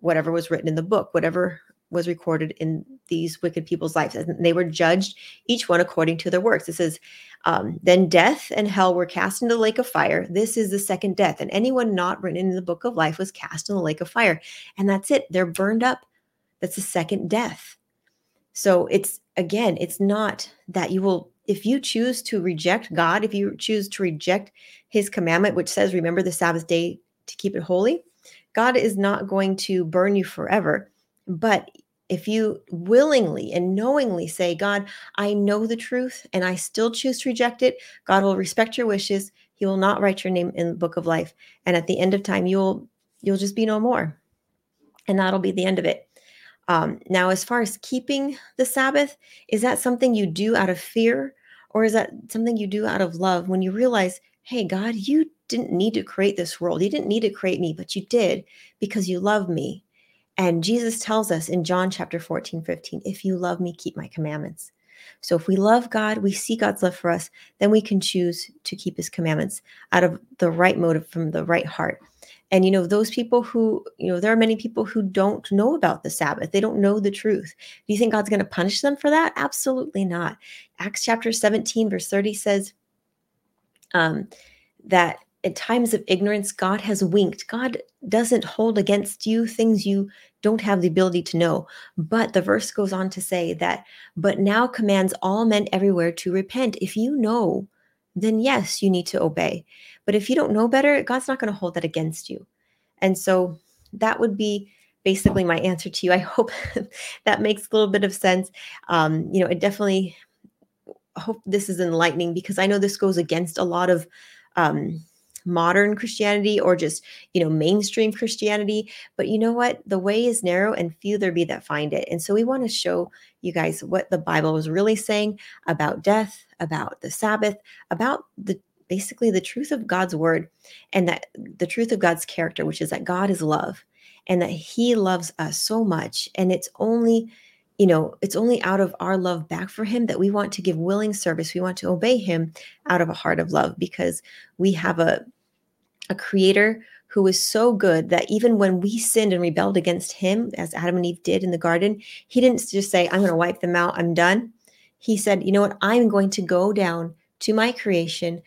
whatever was written in the book, whatever was recorded in these wicked people's lives. And they were judged, each one according to their works. It says, um, then death and hell were cast into the lake of fire. This is the second death. And anyone not written in the book of life was cast in the lake of fire. And that's it. They're burned up. That's the second death. So it's, again, it's not that you will, if you choose to reject God, if you choose to reject his commandment, which says, remember the Sabbath day to keep it holy, God is not going to burn you forever. But if you willingly and knowingly say, God, I know the truth and I still choose to reject it, God will respect your wishes. He will not write your name in the book of life. And at the end of time, you'll you'll just be no more. And that'll be the end of it. Um, now, as far as keeping the Sabbath, is that something you do out of fear, or is that something you do out of love when you realize, hey, God, you didn't need to create this world. You didn't need to create me, but you did because you love me. And Jesus tells us in John chapter fourteen, fifteen, if you love me, keep my commandments. So if we love God, we see God's love for us, then we can choose to keep his commandments out of the right motive, from the right heart. And, you know, those people who, you know, there are many people who don't know about the Sabbath. They don't know the truth. Do you think God's going to punish them for that? Absolutely not. Acts chapter seventeen, verse thirty says um, that at times of ignorance, God has winked. God doesn't hold against you things you don't have the ability to know. But the verse goes on to say that, but now commands all men everywhere to repent. If you know, then yes, you need to obey. But if you don't know better, God's not going to hold that against you. And so that would be basically my answer to you. I hope that makes a little bit of sense. Um, you know, it definitely, I hope this is enlightening, because I know this goes against a lot of um, modern Christianity, or just, you know, mainstream Christianity. But you know what? The way is narrow and few there be that find it. And so we want to show you guys what the Bible was really saying about death, about the Sabbath, about the basically the truth of God's word, and that the truth of God's character, which is that God is love and that he loves us so much. And it's only, you know, it's only out of our love back for him that we want to give willing service. We want to obey him out of a heart of love, because we have a a creator who is so good that even when we sinned and rebelled against him, as Adam and Eve did in the garden, he didn't just say, I'm going to wipe them out, I'm done. He said, you know what? I'm going to go down to my creation,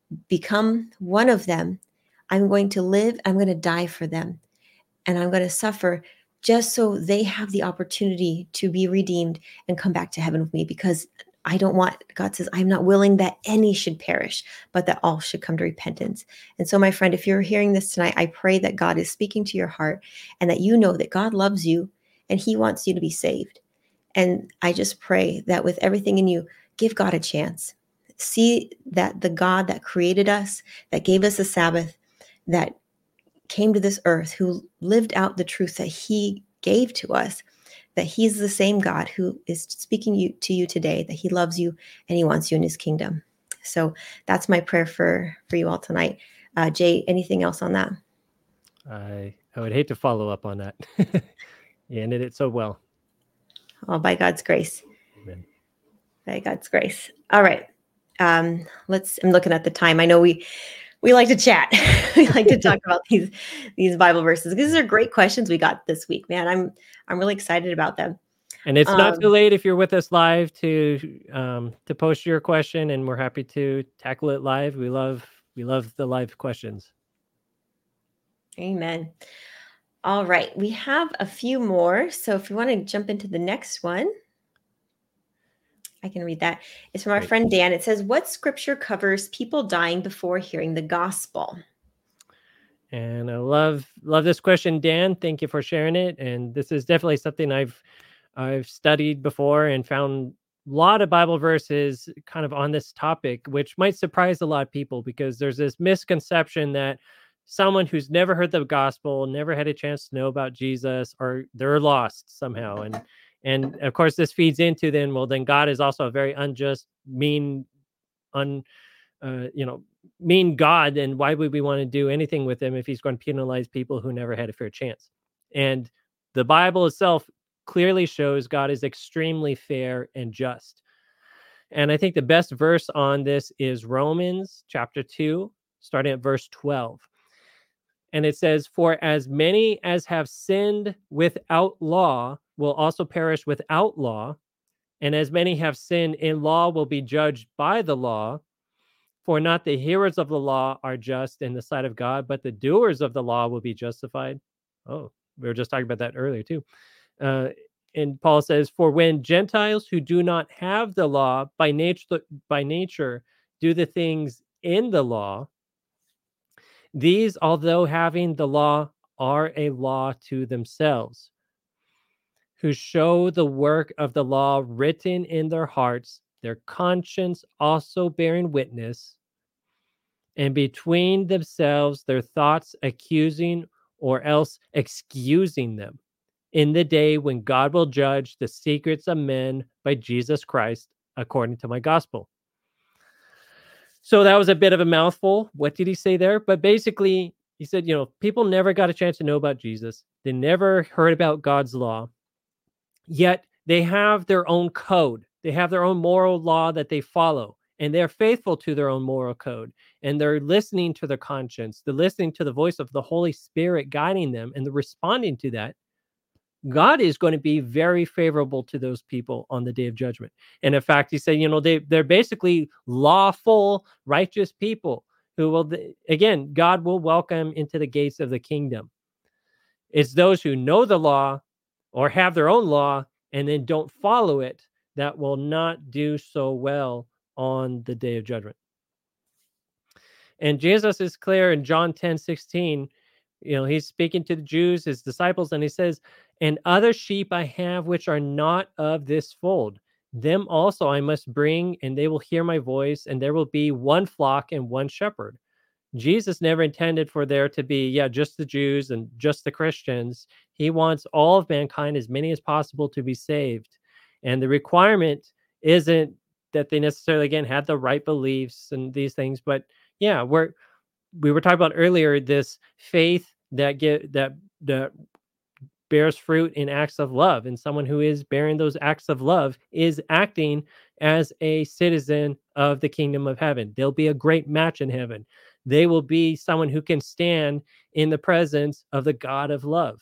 become one of them. I'm going to live, I'm going to die for them, and I'm going to suffer just so they have the opportunity to be redeemed and come back to heaven with me, because I don't want, God says, I'm not willing that any should perish, but that all should come to repentance. And so, my friend, if you're hearing this tonight, I pray that God is speaking to your heart, and that you know that God loves you and he wants you to be saved. And I just pray that with everything in you, give God a chance. See that the God that created us, that gave us a Sabbath, that came to this earth, who lived out the truth that he gave to us, that he's the same God who is speaking you, to you today, that he loves you and he wants you in his kingdom. So that's my prayer for, for you all tonight. Uh, Jay, anything else on that? I I would hate to follow up on that. You ended it so well. Oh, by God's grace. Amen. By God's grace. All right. Um, let's, I'm looking at the time. I know we, we like to chat. We like to talk about these, these Bible verses. These are great questions we got this week, man. I'm, I'm really excited about them. And it's Um, not too late if you're with us live to um, to post your question, and we're happy to tackle it live. We love we love the live questions. Amen. All right, we have a few more. So if you want to jump into the next one, I can read that. It's from our Great. friend Dan. It says, what scripture covers people dying before hearing the gospel? And I love love this question, Dan. Thank you for sharing it. And this is definitely something I've I've studied before and found a lot of Bible verses kind of on this topic, which might surprise a lot of people, because there's this misconception that someone who's never heard the gospel, never had a chance to know about Jesus, or they're lost somehow. And and of course, this feeds into then, well, then God is also a very unjust, mean, un uh, you know, mean God, and why would we want to do anything with him if he's going to penalize people who never had a fair chance? And the Bible itself clearly shows God is extremely fair and just. And I think the best verse on this is Romans chapter two, starting at verse twelve. And it says, for as many as have sinned without law will also perish without law, and as many have sinned in law will be judged by the law. For not the hearers of the law are just in the sight of God, but the doers of the law will be justified. Oh, we were just talking about that earlier too. Uh, and Paul says, for when Gentiles who do not have the law by nature, by nature do the things in the law, these, although having the law, are a law to themselves, who show the work of the law written in their hearts, their conscience also bearing witness, and between themselves their thoughts accusing or else excusing them in the day when God will judge the secrets of men by Jesus Christ, according to my gospel. So that was a bit of a mouthful. What did he say there? But basically, he said, you know, people never got a chance to know about Jesus. They never heard about God's law. Yet they have their own code. They have their own moral law that they follow. And they're faithful to their own moral code. And they're listening to their conscience. They're listening to the voice of the Holy Spirit guiding them. And they're responding to that. God is going to be very favorable to those people on the day of judgment. And in fact, he said, you know, they, they're basically lawful, righteous people who will, again, God will welcome into the gates of the kingdom. It's those who know the law or have their own law and then don't follow it that will not do so well on the day of judgment. And Jesus is clear in John ten sixteen. You know, he's speaking to the Jews, his disciples, and he says, and other sheep I have which are not of this fold. Them also I must bring, and they will hear my voice, and there will be one flock and one shepherd. Jesus never intended for there to be, yeah, just the Jews and just the Christians. He wants all of mankind, as many as possible, to be saved. And the requirement isn't that they necessarily, again, had the right beliefs and these things, but yeah, we're, we were talking about earlier, this faith that get that that bears fruit in acts of love, and someone who is bearing those acts of love is acting as a citizen of the kingdom of heaven. They'll be a great match in heaven. They will be someone who can stand in the presence of the God of love.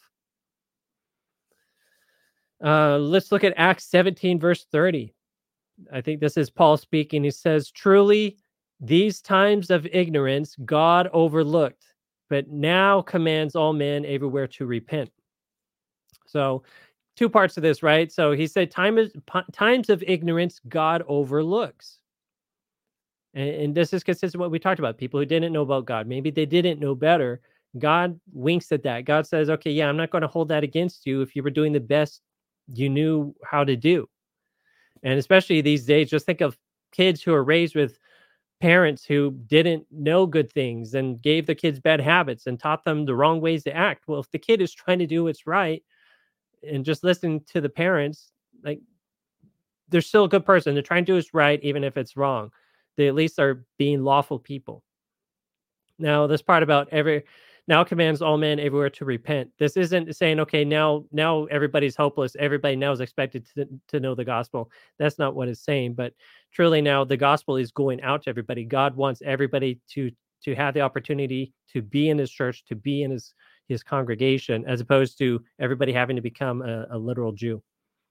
Uh, let's look at Acts seventeen, verse thirty. I think this is Paul speaking. He says, truly, these times of ignorance God overlooked, but now commands all men everywhere to repent. So two parts of this, right? So he said time is, times of ignorance God overlooks. And, and this is consistent with what we talked about. People who didn't know about God, maybe they didn't know better. God winks at that. God says, okay, yeah, I'm not going to hold that against you if you were doing the best you knew how to do. And especially these days, just think of kids who are raised with parents who didn't know good things and gave the kids bad habits and taught them the wrong ways to act. Well, if the kid is trying to do what's right and just listening to the parents, like, they're still a good person. They're trying to do what's right, even if it's wrong. They at least are being lawful people. Now, this part about every now commands all men everywhere to repent. This isn't saying, okay, now now everybody's hopeless. Everybody now is expected to, to know the gospel. That's not what it's saying. But truly now the gospel is going out to everybody. God wants everybody to to have the opportunity to be in his church, to be in his, his congregation, as opposed to everybody having to become a, a literal Jew.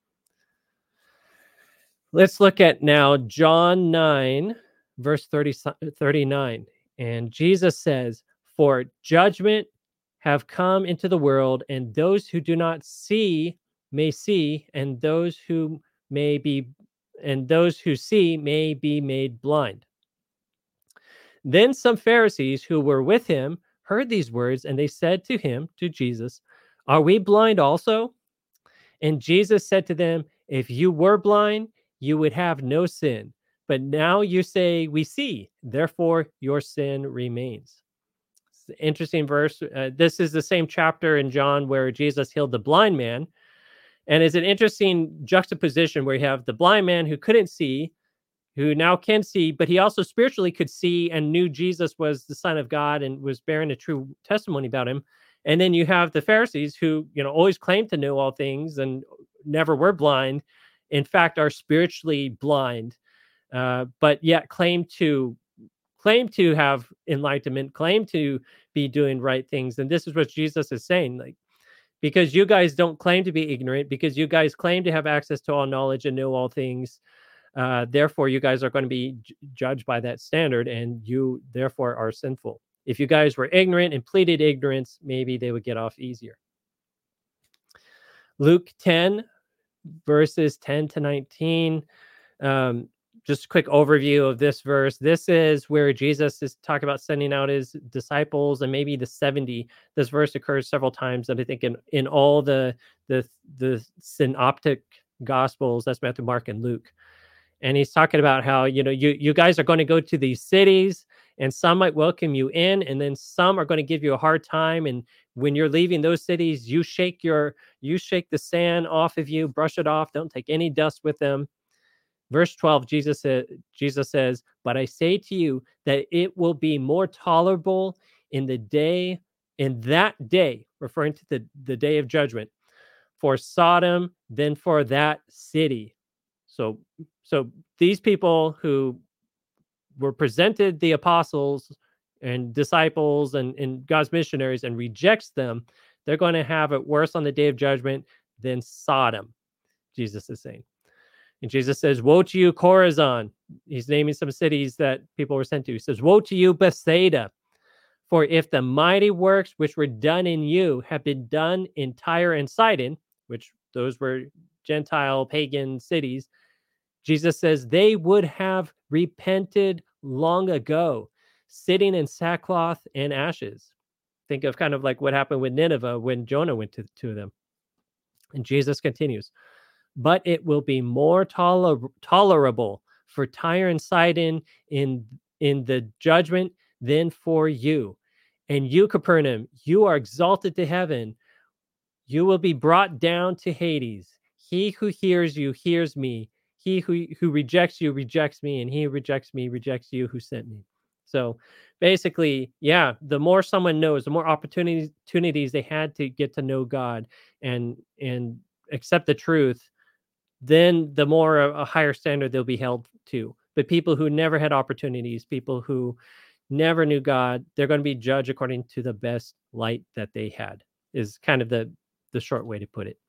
Let's look at now John nine, verse thirty, thirty-nine. And Jesus says, for judgment have come into the world, and those who do not see may see, and those who may be, and those who see may be made blind. Then some Pharisees who were with him heard these words, and they said to him, to Jesus, are we blind also? And Jesus said to them, if you were blind, you would have no sin. But now you say, we see, therefore your sin remains. It's an interesting verse. Uh, this is the same chapter in John where Jesus healed the blind man. And it's an interesting juxtaposition where you have the blind man who couldn't see, who now can see, but he also spiritually could see and knew Jesus was the Son of God and was bearing a true testimony about him. And then you have the Pharisees who, you know, always claimed to know all things and never were blind. In fact, are spiritually blind, uh, but yet claim to claim to have enlightenment, claim to be doing right things. And this is what Jesus is saying, like, because you guys don't claim to be ignorant, because you guys claim to have access to all knowledge and know all things, uh, therefore you guys are going to be j- judged by that standard, and you therefore are sinful. If you guys were ignorant and pleaded ignorance, maybe they would get off easier. Luke ten, verses ten to nineteen. Um, just a quick overview of this verse. This is where Jesus is talking about sending out his disciples and maybe the seventy. This verse occurs several times, and I think in, in all the, the, the synoptic gospels, that's Matthew, Mark, and Luke. And he's talking about how, you know, you, you guys are going to go to these cities, and some might welcome you in, and then some are going to give you a hard time. And when you're leaving those cities, you shake your, you shake the sand off of you, brush it off. Don't take any dust with them. Verse twelve, Jesus said, Jesus says, but I say to you that it will be more tolerable in the day, in that day, referring to the, the day of judgment, for Sodom than for that city. So, so these people who were presented the apostles and disciples and, and God's missionaries and rejects them, they're going to have it worse on the day of judgment than Sodom, Jesus is saying. And Jesus says, woe to you, Chorazin. He's naming some cities that people were sent to. He says, woe to you, Bethsaida. For if the mighty works which were done in you have been done in Tyre and Sidon, which those were Gentile pagan cities, Jesus says they would have repented long ago, sitting in sackcloth and ashes. Think of kind of like what happened with Nineveh when Jonah went to, to them. And Jesus continues, but it will be more toler- tolerable for Tyre and Sidon in, in the judgment than for you. And you, Capernaum, you are exalted to heaven. You will be brought down to Hades. He who hears you hears me. He who, who rejects you rejects me, and he who rejects me rejects you who sent me. So basically, yeah, the more someone knows, the more opportunities, opportunities they had to get to know God and and accept the truth, then the more a, a higher standard they'll be held to. But people who never had opportunities, people who never knew God, they're going to be judged according to the best light that they had, is kind of the, the short way to put it.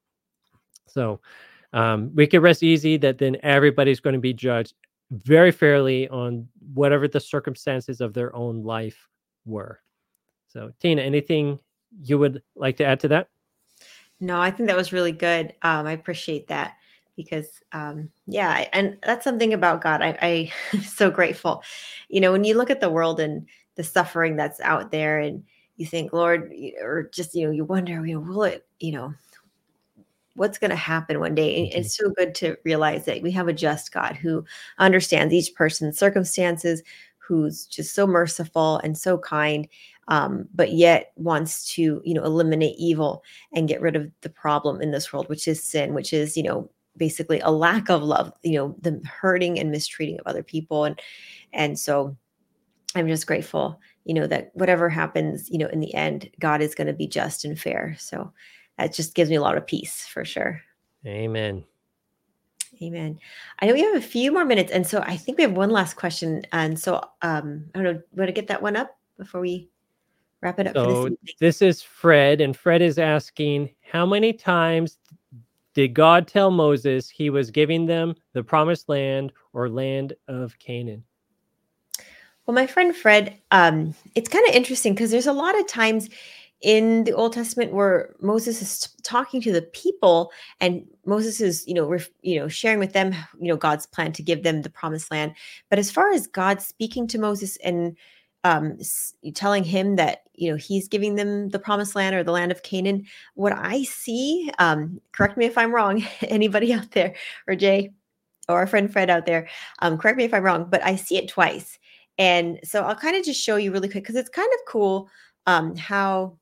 So um, we can rest easy that then everybody's going to be judged very fairly on whatever the circumstances of their own life were. So Tina, anything you would like to add to that? No, I think that was really good. Um, I appreciate that because, um, yeah, and that's something about God. I, I am so grateful. You know, when you look at the world and the suffering that's out there, and you think, Lord, or just you know, you wonder, you know, will it, you know, what's going to happen one day? Mm-hmm. It's so good to realize that we have a just God who understands each person's circumstances, who's just so merciful and so kind, um, but yet wants to, you know, eliminate evil and get rid of the problem in this world, which is sin, which is, you know, basically a lack of love, you know, the hurting and mistreating of other people. And, and so I'm just grateful, you know, that whatever happens, you know, in the end, God is going to be just and fair. So that just gives me a lot of peace for sure. Amen. Amen. I know we have a few more minutes. And so I think we have one last question. And so um, I don't know, want to get that one up before we wrap it up so for this evening? This is Fred, and Fred is asking, how many times did God tell Moses he was giving them the promised land or land of Canaan? Well, my friend Fred, um, it's kind of interesting because there's a lot of times in the Old Testament where Moses is talking to the people, and Moses is, you know, ref, you know, sharing with them, you know, God's plan to give them the promised land. But as far as God speaking to Moses and um, telling him that, you know, he's giving them the promised land or the land of Canaan, what I see, um, correct me if I'm wrong, anybody out there, or Jay, or our friend Fred out there, um, correct me if I'm wrong, but I see it twice. And so I'll kind of just show you really quick because it's kind of cool um, how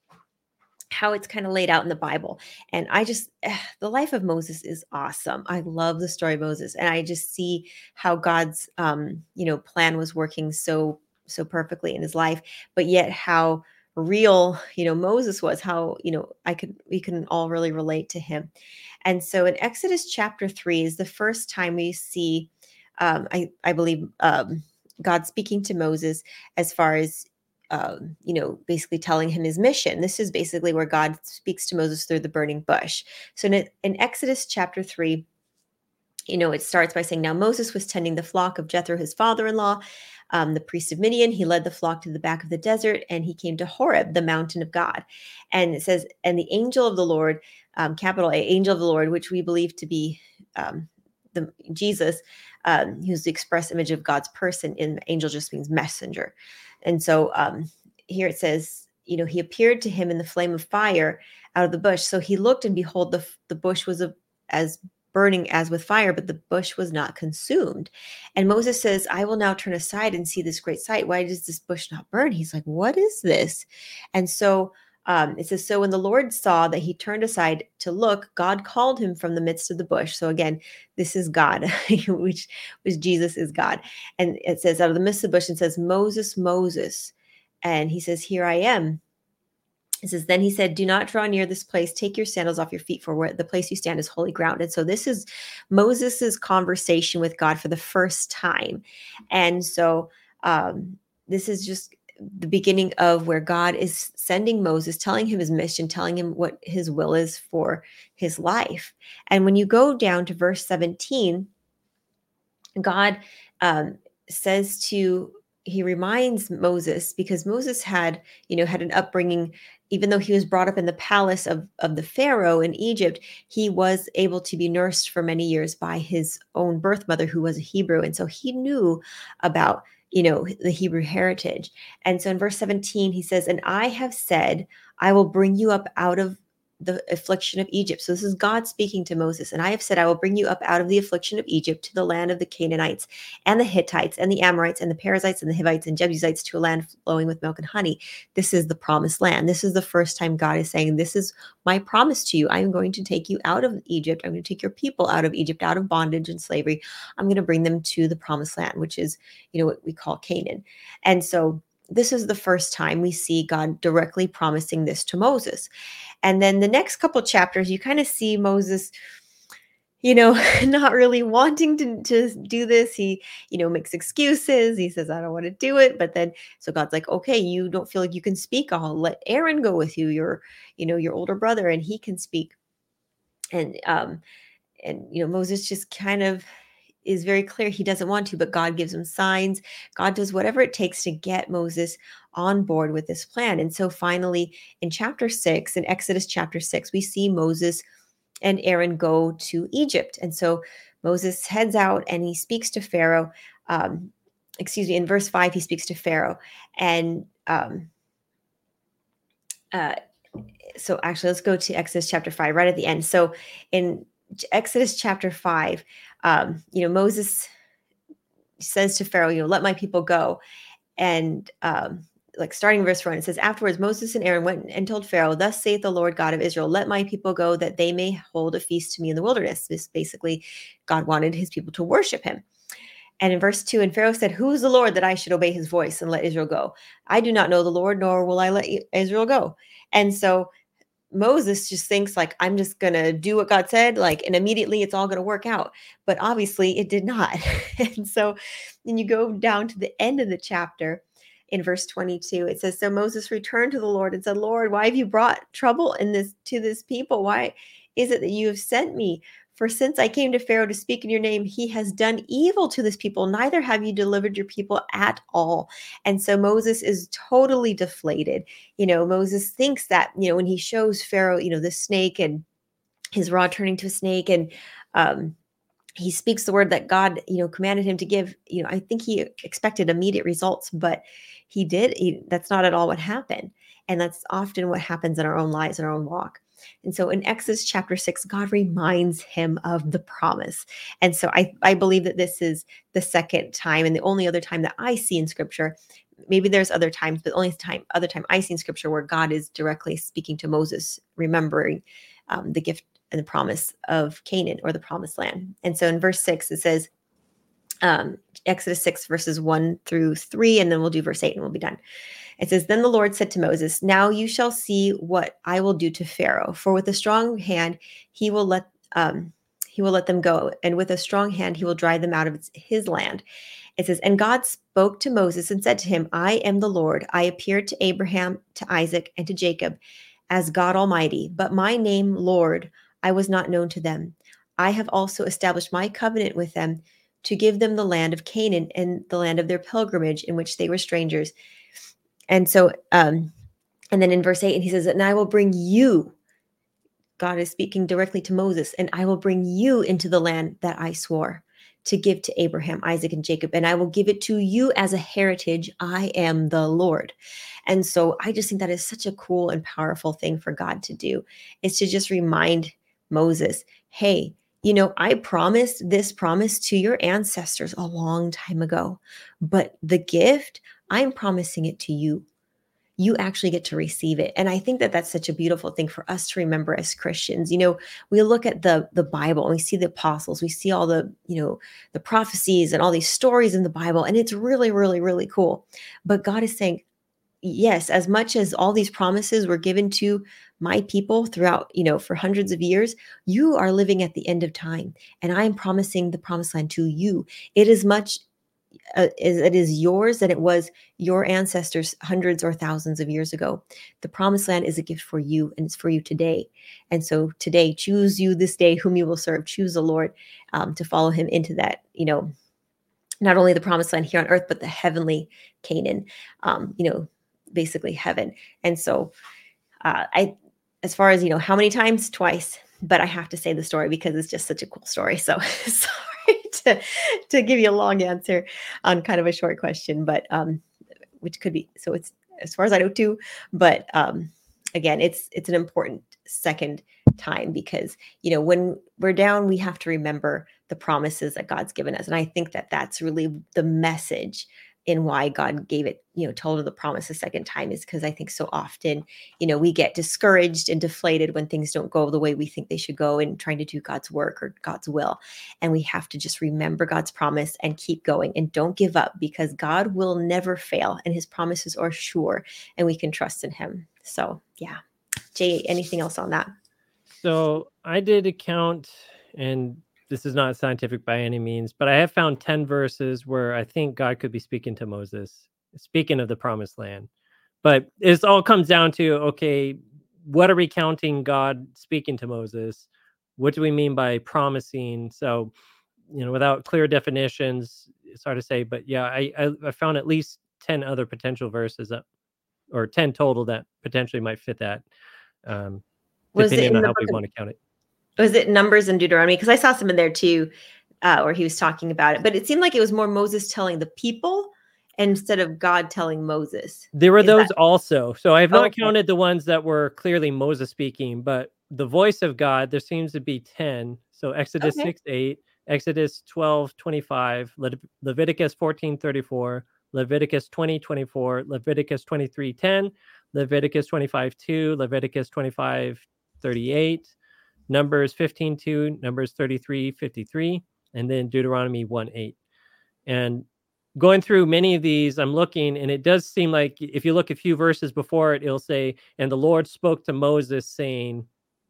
how it's kind of laid out in the Bible. And I just, eh, the life of Moses is awesome. I love the story of Moses. And I just see how God's, um, you know, plan was working so, so perfectly in his life, but yet how real, you know, Moses was, how, you know, I could, we can all really relate to him. And so in Exodus chapter three is the first time we see, um, I, I believe, um, God speaking to Moses as far as, um, you know, basically telling him his mission. This is basically where God speaks to Moses through the burning bush. So in, in Exodus chapter three, you know, it starts by saying, now Moses was tending the flock of Jethro, his father-in-law, um, the priest of Midian. He led the flock to the back of the desert, and he came to Horeb, the mountain of God. And it says, and the angel of the Lord, um, capital A, angel of the Lord, which we believe to be um, the Jesus, um, who's the express image of God's person. And angel just means messenger. And so um, here it says, you know, he appeared to him in the flame of fire out of the bush. So he looked, and behold, the, the bush was a, as burning as with fire, but the bush was not consumed. And Moses says, I will now turn aside and see this great sight. Why does this bush not burn? He's like, what is this? And so um, it says, so when the Lord saw that he turned aside to look, God called him from the midst of the bush. So again, this is God, which, which Jesus is God. And it says, out of the midst of the bush, it says, Moses, Moses. And he says, here I am. It says, then he said, do not draw near this place. Take your sandals off your feet, for where the place you stand is holy ground. And so this is Moses's conversation with God for the first time. And so um, this is just the beginning of where God is sending Moses, telling him his mission, telling him what his will is for his life. And when you go down to verse seventeen, God um, says to, he reminds Moses, because Moses had, you know, had an upbringing, even though he was brought up in the palace of, of the Pharaoh in Egypt, he was able to be nursed for many years by his own birth mother, who was a Hebrew. And so he knew about, you know, the Hebrew heritage. And so in verse seventeen, he says, and I have said, I will bring you up out of the affliction of Egypt. So this is God speaking to Moses. And I have said, I will bring you up out of the affliction of Egypt to the land of the Canaanites and the Hittites and the Amorites and the Perizzites and the Hivites and Jebusites, to a land flowing with milk and honey. This is the promised land. This is the first time God is saying, this is my promise to you. I am going to take you out of Egypt. I'm going to take your people out of Egypt, out of bondage and slavery. I'm going to bring them to the promised land, which is, you know, what we call Canaan. And so this is the first time we see God directly promising this to Moses. And then the next couple chapters, you kind of see Moses, you know, not really wanting to, to do this. He, you know, makes excuses. He says, I don't want to do it. But then, so God's like, okay, you don't feel like you can speak. I'll let Aaron go with you, your, you know, your older brother, and he can speak. And, um, and, you know, Moses just kind of is very clear he doesn't want to, but God gives him signs. God does whatever it takes to get Moses on board with this plan. And so finally, in chapter six, in Exodus chapter six, we see Moses and Aaron go to Egypt. And so Moses heads out and he speaks to Pharaoh. Um, excuse me, in verse five, he speaks to Pharaoh. And um, uh, so actually, let's go to Exodus chapter five, right at the end. So in Exodus chapter five, um, you know, Moses says to Pharaoh, you know, let my people go. And um, like starting verse one, it says, afterwards, Moses and Aaron went and told Pharaoh, thus saith the Lord God of Israel, let my people go that they may hold a feast to me in the wilderness. This basically, God wanted his people to worship him. And in verse two, and Pharaoh said, who is the Lord that I should obey his voice and let Israel go? I do not know the Lord, nor will I let Israel go. And so Moses just thinks like, I'm just going to do what God said, like, and immediately it's all going to work out. But obviously it did not. And so then you go down to the end of the chapter in verse twenty-two, it says, so Moses returned to the Lord and said, Lord, why have you brought trouble in this to this people? Why is it that you have sent me? For since I came to Pharaoh to speak in your name, he has done evil to this people. Neither have you delivered your people at all. And so Moses is totally deflated. You know, Moses thinks that, you know, when he shows Pharaoh, you know, the snake and his rod turning to a snake, and um, he speaks the word that God, you know, commanded him to give, you know, I think he expected immediate results, but he did. He, that's not at all what happened. And that's often what happens in our own lives, in our own walk. And so in Exodus chapter six, God reminds him of the promise. And so I, I believe that this is the second time and the only other time that I see in scripture. Maybe there's other times, but the only time, other time I see in scripture where God is directly speaking to Moses, remembering um, the gift and the promise of Canaan, or the promised land. And so in verse six, it says, um, Exodus six, verses one through three, and then we'll do verse eight and we'll be done. It says, then the Lord said to Moses, now you shall see what I will do to Pharaoh, for with a strong hand he will let um, he will let them go, and with a strong hand he will drive them out of his land. It says, and God spoke to Moses and said to him, I am the Lord. I appeared to Abraham, to Isaac, and to Jacob as God Almighty, but my name, Lord, I was not known to them. I have also established my covenant with them to give them the land of Canaan and the land of their pilgrimage in which they were strangers. And so, um, and then in verse eight, and he says, and I will bring you, God is speaking directly to Moses, and I will bring you into the land that I swore to give to Abraham, Isaac, and Jacob, and I will give it to you as a heritage. I am the Lord. And so I just think that is such a cool and powerful thing for God to do, is to just remind Moses, hey, you know, I promised this promise to your ancestors a long time ago, but the gift, I'm promising it to you. You actually get to receive it. And I think that that's such a beautiful thing for us to remember as Christians. You know, we look at the the Bible and we see the apostles, we see all the, you know, the prophecies and all these stories in the Bible, and it's really, really, really cool. But God is saying, yes, as much as all these promises were given to my people throughout, you know, for hundreds of years, you are living at the end of time, and I am promising the promised land to you. It is much uh, is it is yours than it was your ancestors hundreds or thousands of years ago. The promised land is a gift for you, and it's for you today. And so today, choose you this day whom you will serve. Choose the Lord, um, to follow him into that, you know, not only the promised land here on earth, but the heavenly Canaan, um, you know, basically heaven. And so uh, I, as far as, you know, how many times? Twice. But I have to say the story because it's just such a cool story. So sorry to, to give you a long answer on kind of a short question, but um, which could be, so it's as far as I know too, but um, again, it's, it's an important second time because, you know, when we're down, we have to remember the promises that God's given us. And I think that that's really the message in why God gave it, you know, told the promise a second time, is because I think so often, you know, we get discouraged and deflated when things don't go the way we think they should go in trying to do God's work or God's will. And we have to just remember God's promise and keep going and don't give up, because God will never fail and his promises are sure and we can trust in him. So yeah. Jay, anything else on that? So I did a count, and this is not scientific by any means, but I have found ten verses where I think God could be speaking to Moses, speaking of the promised land. But it all comes down to, okay, what are we counting God speaking to Moses? What do we mean by promising? So, you know, without clear definitions, it's hard to say. But yeah, I, I, I found at least ten other potential verses that, or ten total that potentially might fit that, um, Was it depending in on the how we book want to count it. Was it Numbers and Deuteronomy? Because I saw some in there too, uh, where he was talking about it. But it seemed like it was more Moses telling the people instead of God telling Moses. There were Is that those also. So I have not okay? counted the ones that were clearly Moses speaking, but the voice of God, there seems to be ten. So Exodus Okay. six eight, Exodus twelve twenty-five, Le- Leviticus fourteen thirty-four, Leviticus twenty twenty-four, Leviticus twenty-three ten, Leviticus twenty-five two, Leviticus twenty-five thirty-eight, Numbers fifteen two, Numbers thirty-three fifty-three, and then Deuteronomy one eight. And going through many of these, I'm looking, and it does seem like if you look a few verses before it, it'll say, and the Lord spoke to Moses saying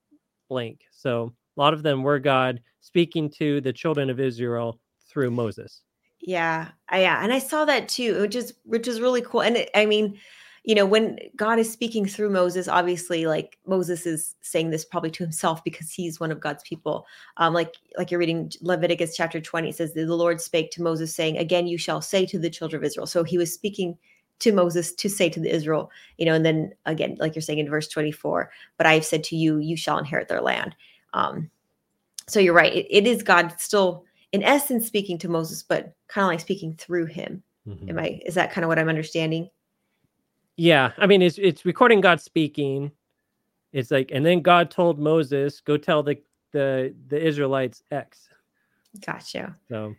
blank. So a lot of them were God speaking to the children of Israel through Moses. Yeah, I, yeah, and I saw that too, which is which is really cool. And it, I mean, you know, when God is speaking through Moses, obviously, like Moses is saying this probably to himself because he's one of God's people. Um, like like you're reading Leviticus chapter twenty, it says the Lord spake to Moses, saying, "Again, you shall say to the children of Israel." So he was speaking to Moses to say to the Israel, you know, and then again, like you're saying in verse twenty-four, "But I have said to you, you shall inherit their land." Um, so you're right. It, it is God still, in essence, speaking to Moses, but kind of like speaking through him. Mm-hmm. Am I? Is that kind of what I'm understanding? Yeah, I mean, it's it's recording God speaking. It's like, and then God told Moses, "Go tell the the the Israelites X." Gotcha. So,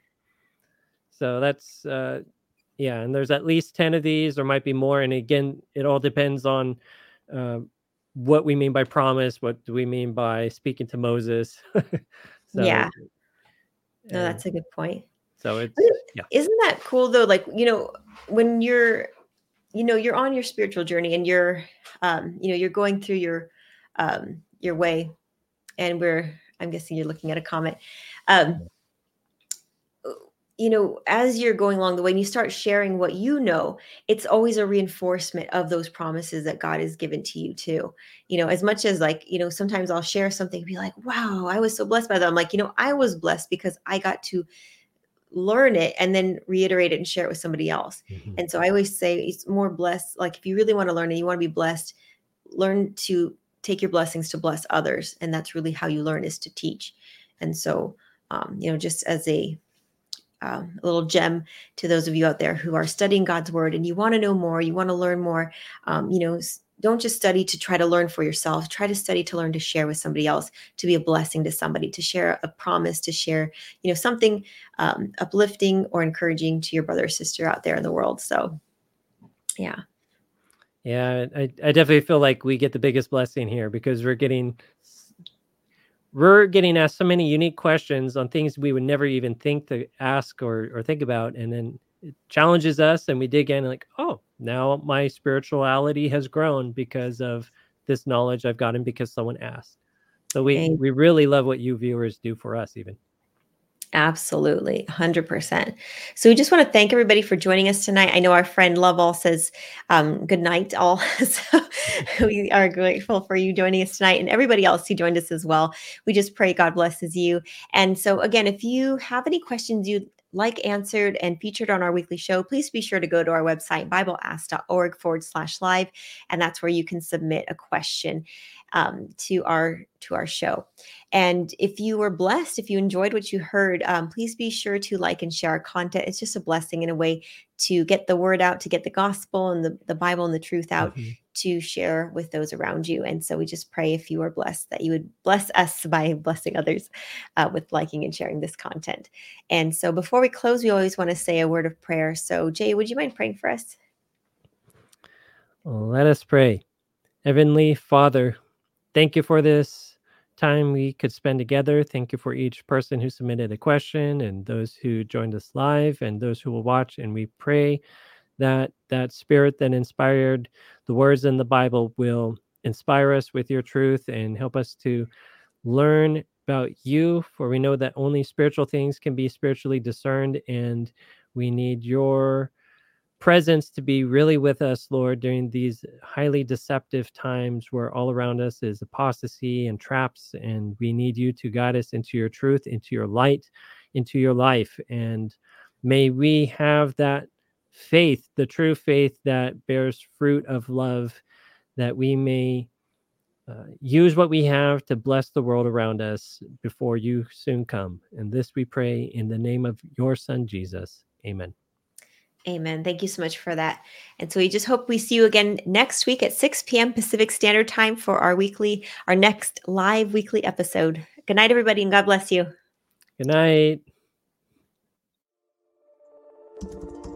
so that's uh, yeah, and there's at least ten of these. There might be more, and again, it all depends on uh, what we mean by promise. What do we mean by speaking to Moses? so, Yeah. No, and that's a good point. so But it's yeah. isn't that cool though? Like, you know, when you're, you know, you're on your spiritual journey and you're, um, you know, you're going through your, um, your way, and we're, I'm guessing you're looking at a comment. Um, you know, as you're going along the way and you start sharing what you know, it's always a reinforcement of those promises that God has given to you too. You know, as much as like, you know, sometimes I'll share something and be like, wow, I was so blessed by that. I'm like, you know, I was blessed because I got to learn it and then reiterate it and share it with somebody else. Mhm. And so I always say it's more blessed. Like if you really want to learn and you want to be blessed, learn to take your blessings to bless others. And that's really how you learn, is to teach. And so, um, you know, just as a um, a little gem to those of you out there who are studying God's word and you want to know more, you want to learn more, um, you know, s- don't just study to try to learn for yourself. Try to study to learn to share with somebody else, to be a blessing to somebody, to share a promise, to share, you know, something um, uplifting or encouraging to your brother or sister out there in the world. So, yeah. Yeah, I, I definitely feel like we get the biggest blessing here because we're getting we're getting asked so many unique questions on things we would never even think to ask or or think about, and then it challenges us, and we dig in and like, oh, now my spirituality has grown because of this knowledge I've gotten because someone asked. So we And we really love what you viewers do for us, even. absolutely, one hundred percent. So we just want to thank everybody for joining us tonight. I know our friend Lovell says um, good night all. So we are grateful for you joining us tonight and everybody else who joined us as well. We just pray God blesses you. And so again, if you have any questions you'd like answered and featured on our weekly show, please be sure to go to our website, bibleask.org forward slash live. And that's where you can submit a question um, to our to our show. And if you were blessed, if you enjoyed what you heard, um, please be sure to like and share our content. It's just a blessing in a way to get the word out, to get the gospel and the, the Bible and the truth out, Mhm. to share with those around you. And so we just pray, if you are blessed, that you would bless us by blessing others uh, with liking and sharing this content. And so before we close, we always want to say a word of prayer. So Jay, would you mind praying for us? Let us pray. Heavenly Father, thank you for this time we could spend together. Thank you for each person who submitted a question and those who joined us live and those who will watch. And we pray that that spirit that inspired the words in the Bible will inspire us with your truth and help us to learn about you, for we know that only spiritual things can be spiritually discerned, and we need your presence to be really with us, Lord, during these highly deceptive times where all around us is apostasy and traps, and we need you to guide us into your truth, into your light, into your life. And may we have that faith, the true faith that bears fruit of love, that we may uh, use what we have to bless the world around us before you soon come. And this we pray in the name of your Son, Jesus. Amen. Amen. Thank you so much for that. And so we just hope we see you again next week at six p.m. Pacific Standard Time for our weekly, our next live weekly episode. Good night, everybody, and God bless you. Good night.